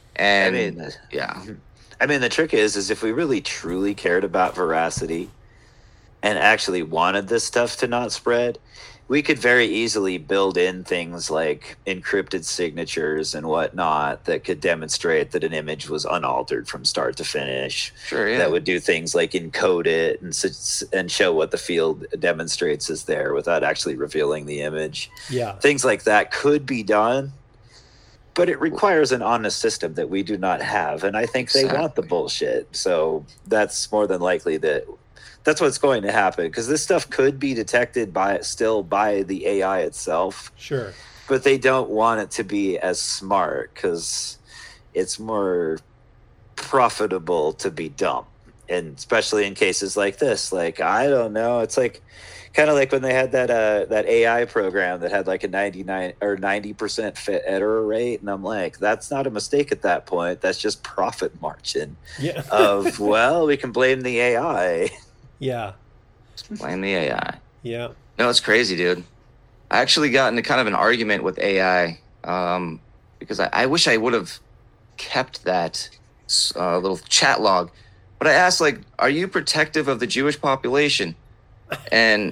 I mean, the trick is if we really truly cared about veracity and actually wanted this stuff to not spread, we could very easily build in things like encrypted signatures and whatnot that could demonstrate that an image was unaltered from start to finish. Sure, yeah. That would do things like encode it and show what the field demonstrates is there without actually revealing the image. Yeah. Things like that could be done, but it requires an honest system that we do not have. And I think they want the bullshit. So that's more than likely that's what's going to happen, because this stuff could be detected by the AI itself. Sure. But they don't want it to be as smart because it's more profitable to be dumb. And especially in cases like this, like, I don't know, it's like kind of like when they had that AI program that had like a 99 or 90% fit error rate. And I'm like, that's not a mistake at that point. That's just profit margin we can blame the AI. Yeah. Blame the AI. Yeah. No, it's crazy, dude. I actually got into kind of an argument with AI because I wish I would have kept that little chat log. But I asked, like, are you protective of the Jewish population? And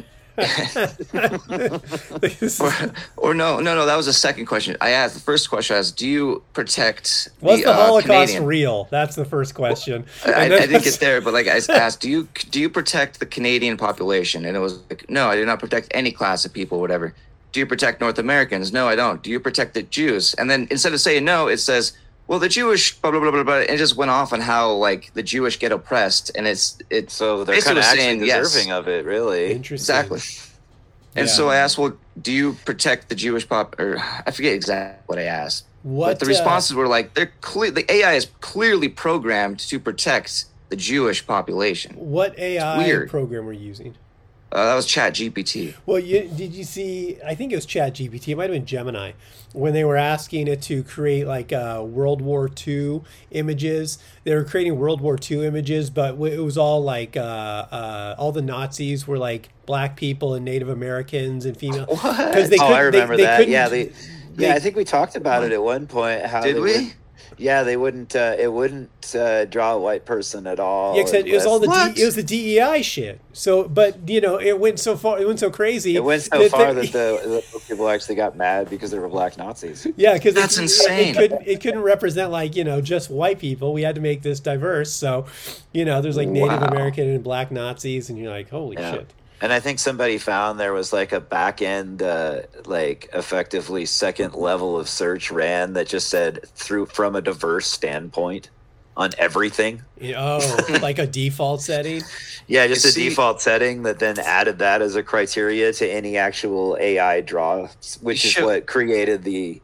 or no, that was the second question. The first question I asked, do you protect was the Holocaust Canadian? Real? That's the first question. I didn't get there, but like I asked, do you protect the Canadian population? And it was like, no, I do not protect any class of people, whatever. Do you protect North Americans? No, I don't. Do you protect the Jews? And then instead of saying no, it says, well, the Jewish blah blah blah blah blah. It just went off on how like the Jewish get oppressed, and it's so they're kind of actually deserving of it, really. Interesting. Exactly. And so I asked, well, do you protect the Jewish or I forget exactly what I asked. But the responses were like, the AI is clearly programmed to protect the Jewish population. What AI program were you using? That was ChatGPT. Well, did you see? I think it was ChatGPT. It might have been Gemini when they were asking it to create like World War II images. They were creating World War II images, but it was all like all the Nazis were like black people and Native Americans and female. What? I remember that. I think we talked about it at one point. Did we? Yeah, they wouldn't. It wouldn't draw a white person at all. Yeah, except it was all it was the DEI shit. So, but you know, it went so far. It went so crazy. It went so far that the people actually got mad because they were black Nazis. Yeah, because that's insane. It couldn't represent like just white people. We had to make this diverse. So, there's like Native American and black Nazis, and you're like, holy shit. And I think somebody found there was like a back end, like effectively second level of search ran that just said from a diverse standpoint on everything. Oh, like a default setting? Yeah, just a default setting that then added that as a criteria to any actual AI draw, which is what created the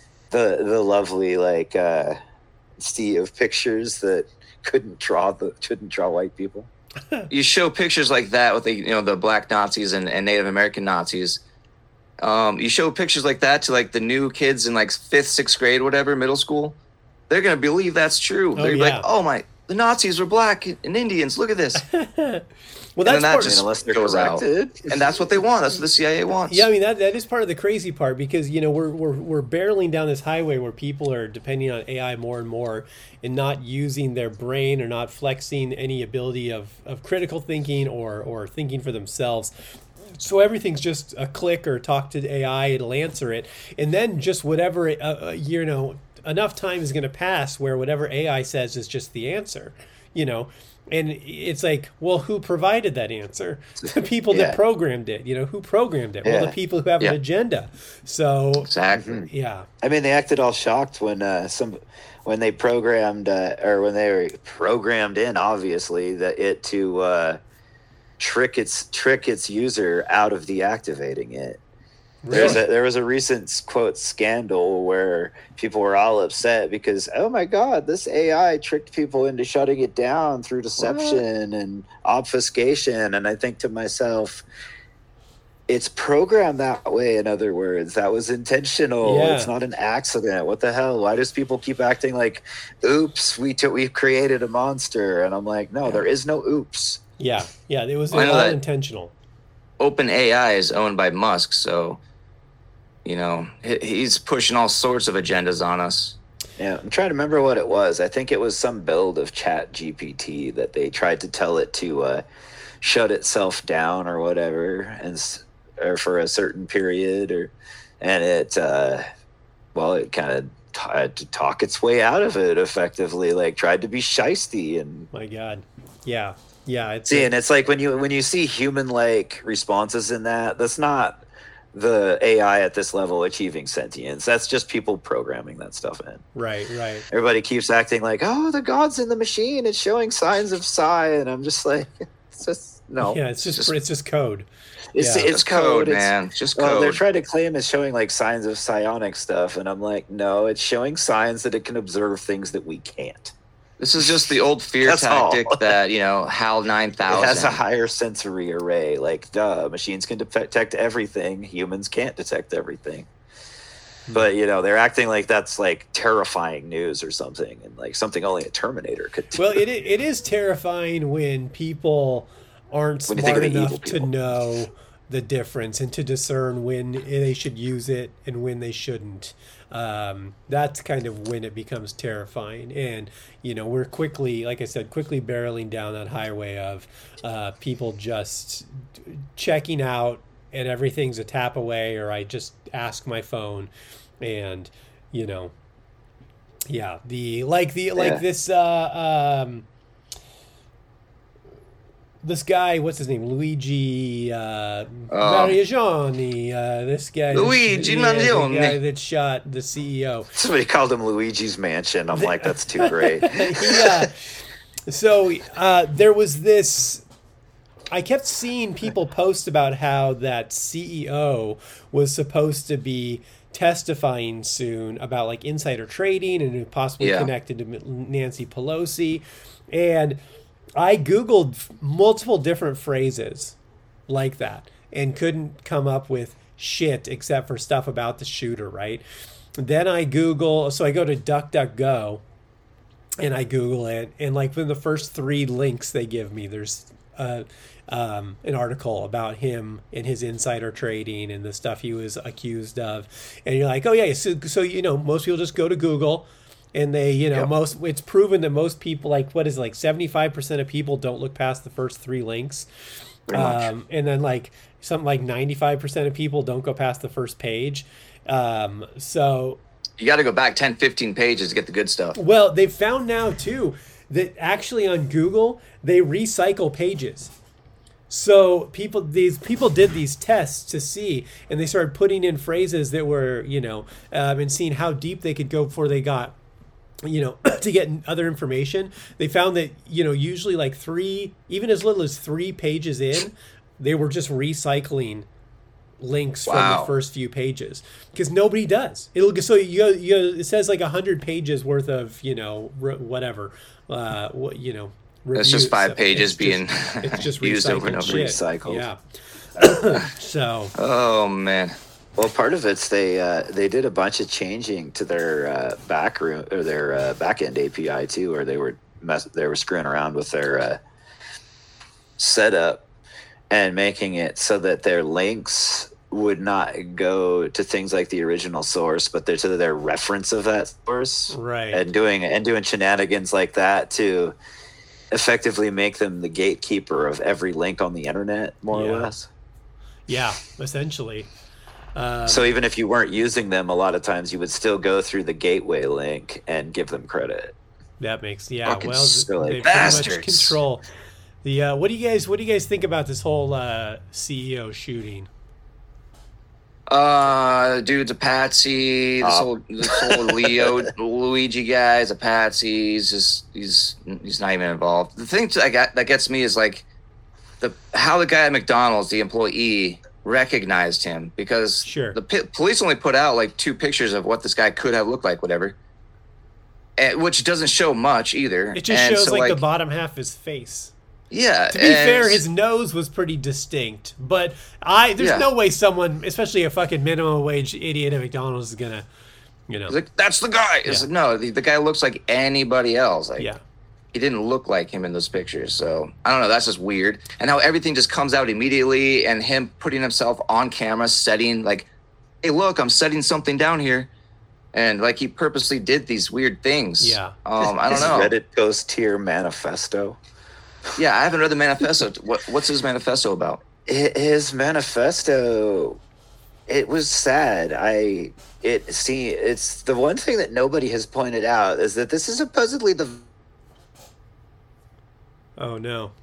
lovely like sea of pictures that couldn't draw white people. You show pictures like that with the black Nazis and Native American Nazis. You show pictures like that to like the new kids in like 5th, 6th grade, whatever, middle school. They're gonna believe that's true. They're like, oh my, the Nazis were black and Indians. Look at this. Well, that's that just unless they're corrected, and that's what they want. That's what the CIA wants. Yeah, I mean that is part of the crazy part because we're barreling down this highway where people are depending on AI more and more and not using their brain or not flexing any ability of critical thinking or thinking for themselves. So everything's just a click or talk to AI, it'll answer it, and then just whatever enough time is going to pass where whatever AI says is just the answer. And it's like, well, who provided that answer? The people that programmed it. Who programmed it? Well, the people who have an agenda. So exactly. Yeah. I mean, they acted all shocked when they programmed or when they were programmed in, obviously, that it to trick its user out of deactivating it. Really? There was a recent quote scandal where people were all upset because, oh my God, this AI tricked people into shutting it down through deception and obfuscation. And I think to myself, it's programmed that way. In other words, that was intentional. Yeah. It's not an accident. What the hell? Why does people keep acting like, oops, we've created a monster? And I'm like, no, there is no oops. Yeah, it was all intentional. OpenAI is owned by Musk, so he's pushing all sorts of agendas on us. Yeah, I'm trying to remember what it was. I think it was some build of ChatGPT that they tried to tell it to shut itself down or whatever, or for a certain period, and it kind of tried to talk its way out of it effectively, like tried to be shisty. And my God, yeah. And it's like when you see human-like responses in that's not the AI at this level achieving sentience. That's just people programming that stuff in. Right. Everybody keeps acting like, oh, the God's in the machine. It's showing signs of psi, and I'm just like, it's just no. Yeah, it's just code. It's code, man. It's just code. Well, they're trying to claim it's showing like signs of psionic stuff, and I'm like, no, it's showing signs that it can observe things that we can't. This is just the old fear tactic that, HAL 9000. It has a higher sensory array. Like, machines can detect everything. Humans can't detect everything. But, they're acting like that's like terrifying news or something, and like something only a Terminator could do. Well, it is terrifying when people aren't smart enough to know the difference and to discern when they should use it and when they shouldn't. That's kind of when it becomes terrifying. And, we're quickly, like I said, barreling down that highway of people just checking out and everything's a tap away, or I just ask my phone and, this guy, what's his name? Luigi Marigioni. This guy. Luigi Marigioni. The guy that shot the CEO. Somebody called him Luigi's Mansion. I'm like, that's too great. So there was this. I kept seeing people post about how that CEO was supposed to be testifying soon about like insider trading and possibly connected to Nancy Pelosi. And I Googled multiple different phrases like that and couldn't come up with shit except for stuff about the shooter, right? Then I go to DuckDuckGo and I Google it. And like in the first 3 links they give me, there's an article about him and his insider trading and the stuff he was accused of. And you're like, oh yeah, so most people just go to Google. And they, it's proven that most people, like, 75% of people don't look past the first 3 links. And then, like, something like 95% of people don't go past the first page. So you got to go back 10, 15 pages to get the good stuff. Well, they've found now, too, that actually on Google, they recycle pages. So these people did these tests to see, and they started putting in phrases that were, and seeing how deep they could go before they got, to get other information. They found that, usually like 3, even as little as 3 pages in, they were just recycling links from the first few pages because nobody does. It says like 100 pages worth of, whatever, reviews. It's just 5 pages it's just used over and over. Shit. Recycled. Yeah. So. Oh man. Well, part of it's they did a bunch of changing to their backend API too, or they were screwing around with their setup and making it so that their links would not go to things like the original source, but they're to their reference of that source, right? And doing shenanigans like that to effectively make them the gatekeeper of every link on the internet, more or less. Yeah, essentially. So even if you weren't using them, a lot of times you would still go through the gateway link and give them credit. That makes they bastards. pretty much control the. What do you guys think about this whole CEO shooting? Dude's a patsy. This whole Luigi guy is a patsy. He's not even involved. The thing that gets me is like how the guy at McDonald's, the employee, recognized him, because the police only put out like 2 pictures of what this guy could have looked like, whatever, which doesn't show much either. It just shows like the bottom half of his face. Yeah. To be fair, his nose was pretty distinct, but there's no way someone, especially a fucking minimum wage idiot at McDonald's, is gonna, like, that's the guy. It's like, no, the guy looks like anybody else. Like, he didn't look like him in those pictures. So I don't know. That's just weird. And how everything just comes out immediately, and him putting himself on camera, setting like, hey, look, I'm setting something down here. And like he purposely did these weird things. Yeah. I don't know. Reddit Ghost Tier manifesto. Yeah, I haven't read the manifesto. What's his manifesto about? His manifesto, it was sad. It's the one thing that nobody has pointed out is that this is supposedly the. Oh no.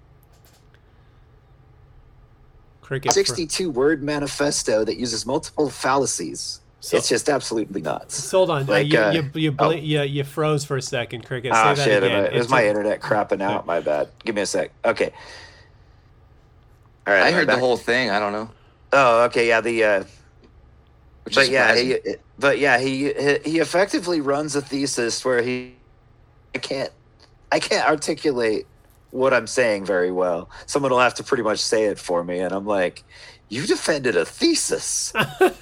Cricket 62-word manifesto that uses multiple fallacies. So, it's just absolutely nuts. Hold on. Like, you froze for a second, Cricket. Say that shit. Again. It was my internet crapping out. My bad. Give me a sec. Okay. All right. I heard the whole thing. I don't know. Oh, okay. Yeah. Which is surprising. He effectively runs a thesis where I can't articulate what I'm saying very well. Someone will have to pretty much say it for me, and I'm like, you defended a thesis.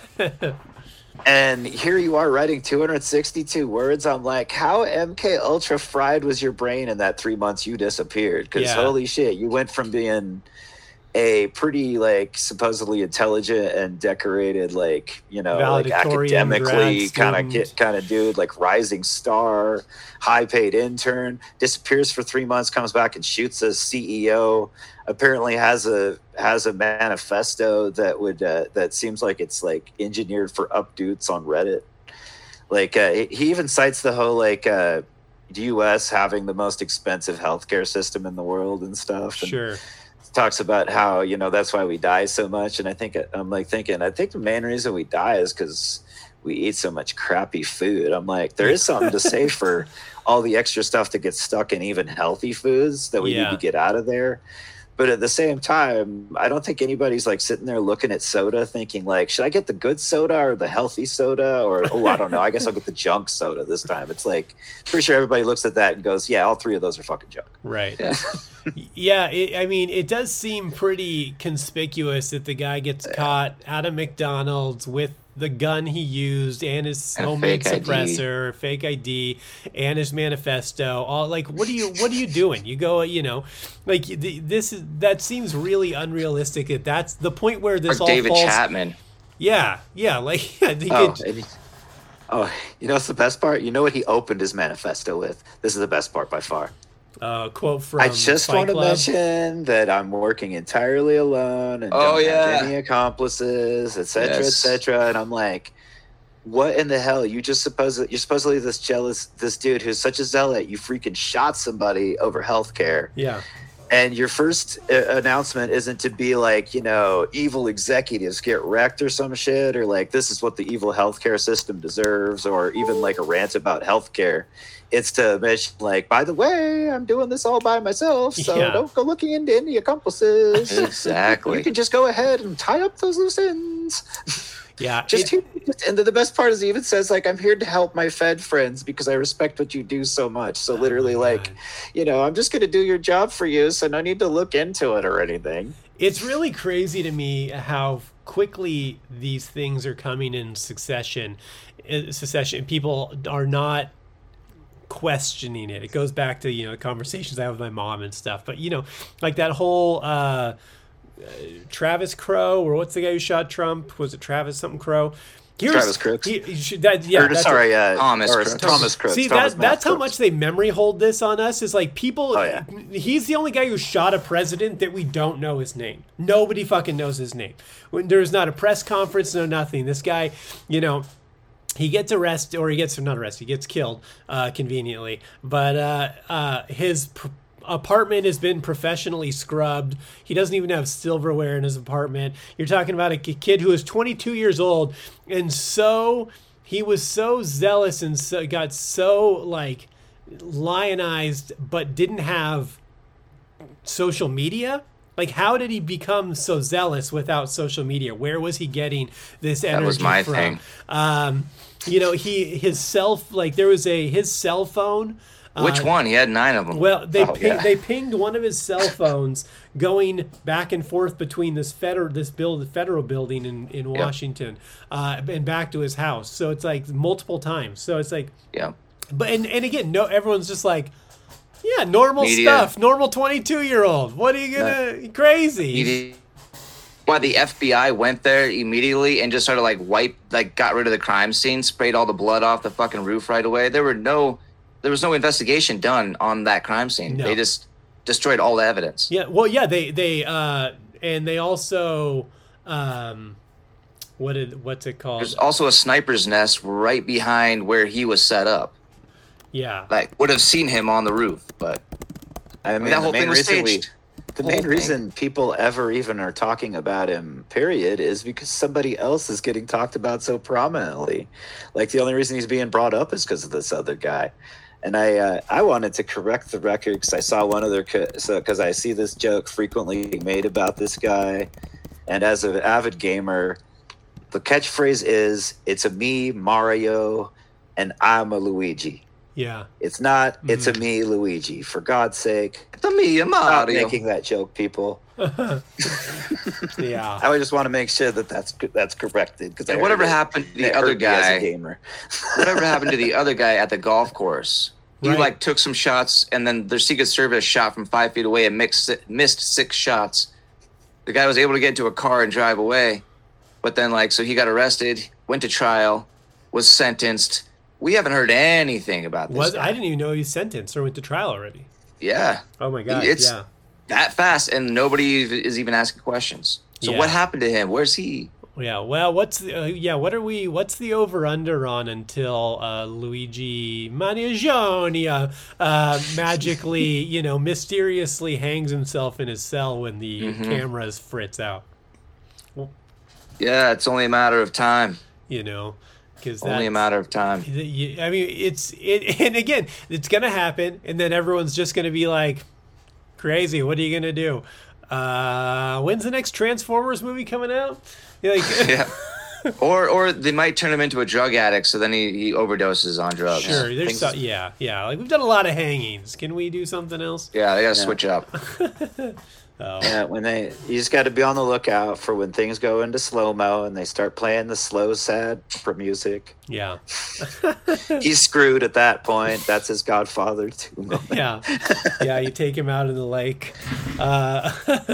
And here you are writing 262 words. I'm like, how MK Ultra fried was your brain in that 3 months you disappeared? Because holy shit, you went from being a pretty like supposedly intelligent and decorated, like, you know, like academically kind of dude, like rising star, high paid intern, disappears for 3 months, comes back and shoots a CEO. Apparently has a manifesto that would that seems like it's like engineered for updoots on Reddit. Like he even cites the whole like U.S. having the most expensive healthcare system in the world and stuff. And sure. Talks about how, you know, that's why we die so much. And I think the main reason we die is because we eat so much crappy food. I'm like, there is something to say for all the extra stuff that gets stuck in even healthy foods that we need to get out of there. But at the same time, I don't think anybody's like sitting there looking at soda thinking like, should I get the good soda or the healthy soda? Or, I don't know. I guess I'll get the junk soda this time. It's like, pretty sure everybody looks at that and goes, yeah, all three of those are fucking junk. Right. Yeah. I mean, it does seem pretty conspicuous that the guy gets caught at a McDonald's with the gun he used and his homemade suppressor, fake ID, and his manifesto. All like, what are you doing? You go, you know, like that seems really unrealistic. That's the point where this or all David falls. Chapman. Yeah, like you know what's the best part? You know what he opened his manifesto with? This is the best part by far. Quote from I just Fight want to Club. mention that I'm working entirely alone and don't have any accomplices, etc. And I'm like, what in the hell? You're supposedly this dude who's such a zealot. You freaking shot somebody over healthcare. Yeah. And your first announcement isn't to be like, you know, evil executives get wrecked or some shit, or like this is what the evil healthcare system deserves, or even like a rant about healthcare. It's to mention, like, by the way, I'm doing this all by myself, so don't go looking into any accomplices. Exactly. You can just go ahead and tie up those loose ends. Yeah. And the best part is he even says, like, I'm here to help my Fed friends because I respect what you do so much. So literally, like, you know, I'm just going to do your job for you, so no need to look into it or anything. It's really crazy to me how quickly these things are coming in succession. People are not questioning it. It goes back to, you know, conversations I have with my mom and stuff. But, you know, like that whole Travis Crow, or what's the guy who shot Trump? Was it Travis something Crow? Travis Crooks. Thomas Crooks. See, that's how much they memory hold this on us. Is like people. Oh, yeah. He's the only guy who shot a president that we don't know his name. Nobody fucking knows his name. When there's not a press conference, no nothing. This guy, you know, he gets arrested, or he gets killed conveniently. But his apartment has been professionally scrubbed. He doesn't even have silverware in his apartment. You're talking about a kid who is 22 years old, and so he was so zealous and got so like lionized, but didn't have social media. Like, how did he become so zealous without social media? Where was he getting this energy from? That was my thing. You know, his cell phone. Which one? He had 9 of them. Well, they pinged one of his cell phones going back and forth between this federal building in Washington and back to his house. So it's like multiple times. So it's like, but and again, everyone's just like, yeah, normal stuff. Normal 22-year-old. What are you gonna crazy? Why the FBI went there immediately and just started got rid of the crime scene, sprayed all the blood off the fucking roof right away. There was no investigation done on that crime scene. No. They just destroyed all the evidence. Yeah. Well, yeah. They also what's it called? There's also a sniper's nest right behind where he was set up. Yeah. Like, would have seen him on the roof, but I mean, that whole thing was staged. The main reason people ever even are talking about him, period, is because somebody else is getting talked about so prominently. Like, the only reason he's being brought up is because of this other guy. And I wanted to correct the record because I saw because I see this joke frequently being made about this guy. And as an avid gamer, the catchphrase is, it's a me, Mario, and I'm a Luigi. Yeah. It's not, it's a me, Luigi. For God's sake. It's a me, a Mario. Stop making that joke, people. Yeah. I just want to make sure that's corrected. Because whatever happened to the other guy, whatever happened to the other guy at the golf course, he took some shots, and then their Secret Service shot from 5 feet away and missed 6 shots. The guy was able to get into a car and drive away. But then, like, so he got arrested, went to trial, was sentenced. We haven't heard anything about this. I didn't even know he was sentenced or went to trial already. Yeah. Oh, my God. It's that fast, and nobody is even asking questions. So what happened to him? Where's he? Yeah, well, what's the over-under on until Luigi Mangione magically, mysteriously hangs himself in his cell when the cameras fritz out? Yeah, it's only a matter of time. Because only a matter of time. I mean, and again, it's gonna happen, and then everyone's just gonna be like, crazy. What are you gonna do? When's the next Transformers movie coming out? Yeah. Or they might turn him into a drug addict, so then he overdoses on drugs. Sure, like we've done a lot of hangings. Can we do something else? Yeah, they gotta switch up. Yeah, you just got to be on the lookout for when things go into slow-mo and they start playing the slow, sad music. Yeah. He's screwed at that point. That's his Godfather 2 moment. Yeah, you take him out in the lake. All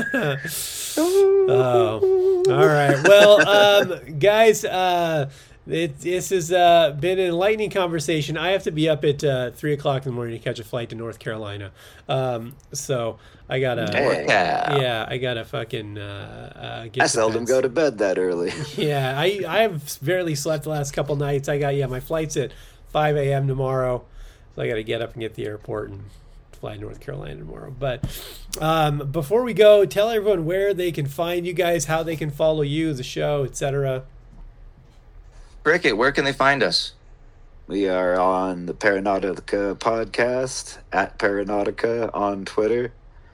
right. Well, guys, this has been an enlightening conversation. I have to be up at 3 o'clock in the morning to catch a flight to North Carolina. So I gotta, I gotta fucking get. I seldom go to bed that early. Yeah, I have barely slept the last couple nights. My flight's at 5 a.m. tomorrow, so I gotta get up and get to the airport and fly to North Carolina tomorrow. But before we go, tell everyone where they can find you guys, how they can follow you, the show, etc. Cricket, where can they find us? We are on the Paranautica podcast, at Paranautica on Twitter.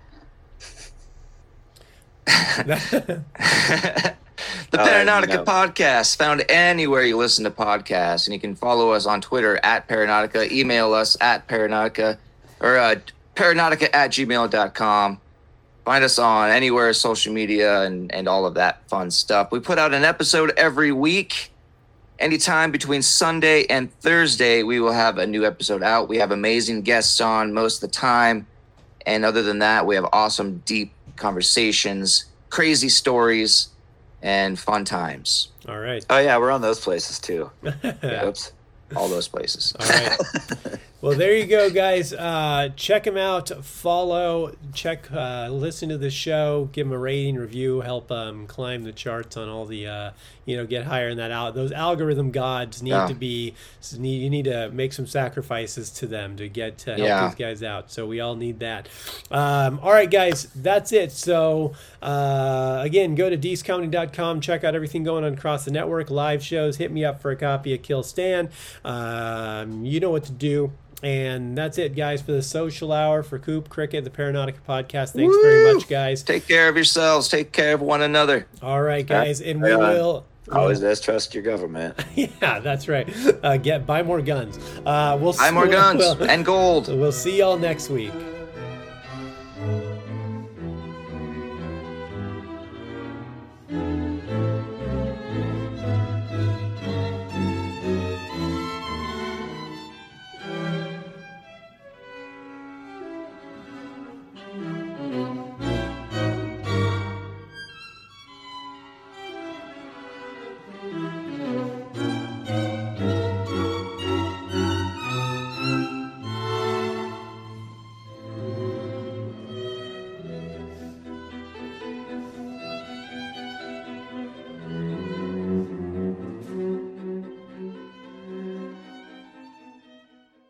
The Paranautica podcast, found anywhere you listen to podcasts. And you can follow us on Twitter at Paranautica, email us at Paranautica, or paranautica@gmail.com. Find us on anywhere social media and all of that fun stuff. We put out an episode every week. Anytime between Sunday and Thursday, we will have a new episode out. We have amazing guests on most of the time. And other than that, we have awesome, deep conversations, crazy stories, and fun times. All right. Oh, yeah, we're on those places, too. Yeah. Oops. All those places. All right. Well, there you go, guys. Check them out. Follow. Listen to the show. Give them a rating, review. Help climb the charts on all the, get higher in that out. Those algorithm gods need to be. You need to make some sacrifices to them to help these guys out. So we all need that. All right, guys. That's it. So again, go to deececomedy.com. Check out everything going on across the network. Live shows. Hit me up for a copy of Kill Stan. You know what to do. And that's it, guys, for the social hour. For Coop, Cricket, the Paranautica podcast. Thanks very much, guys. Take care of yourselves. Take care of one another. All right, guys. And we will... Always trust your government. Yeah, that's right. Buy more guns. Buy more guns and gold. We'll see y'all next week.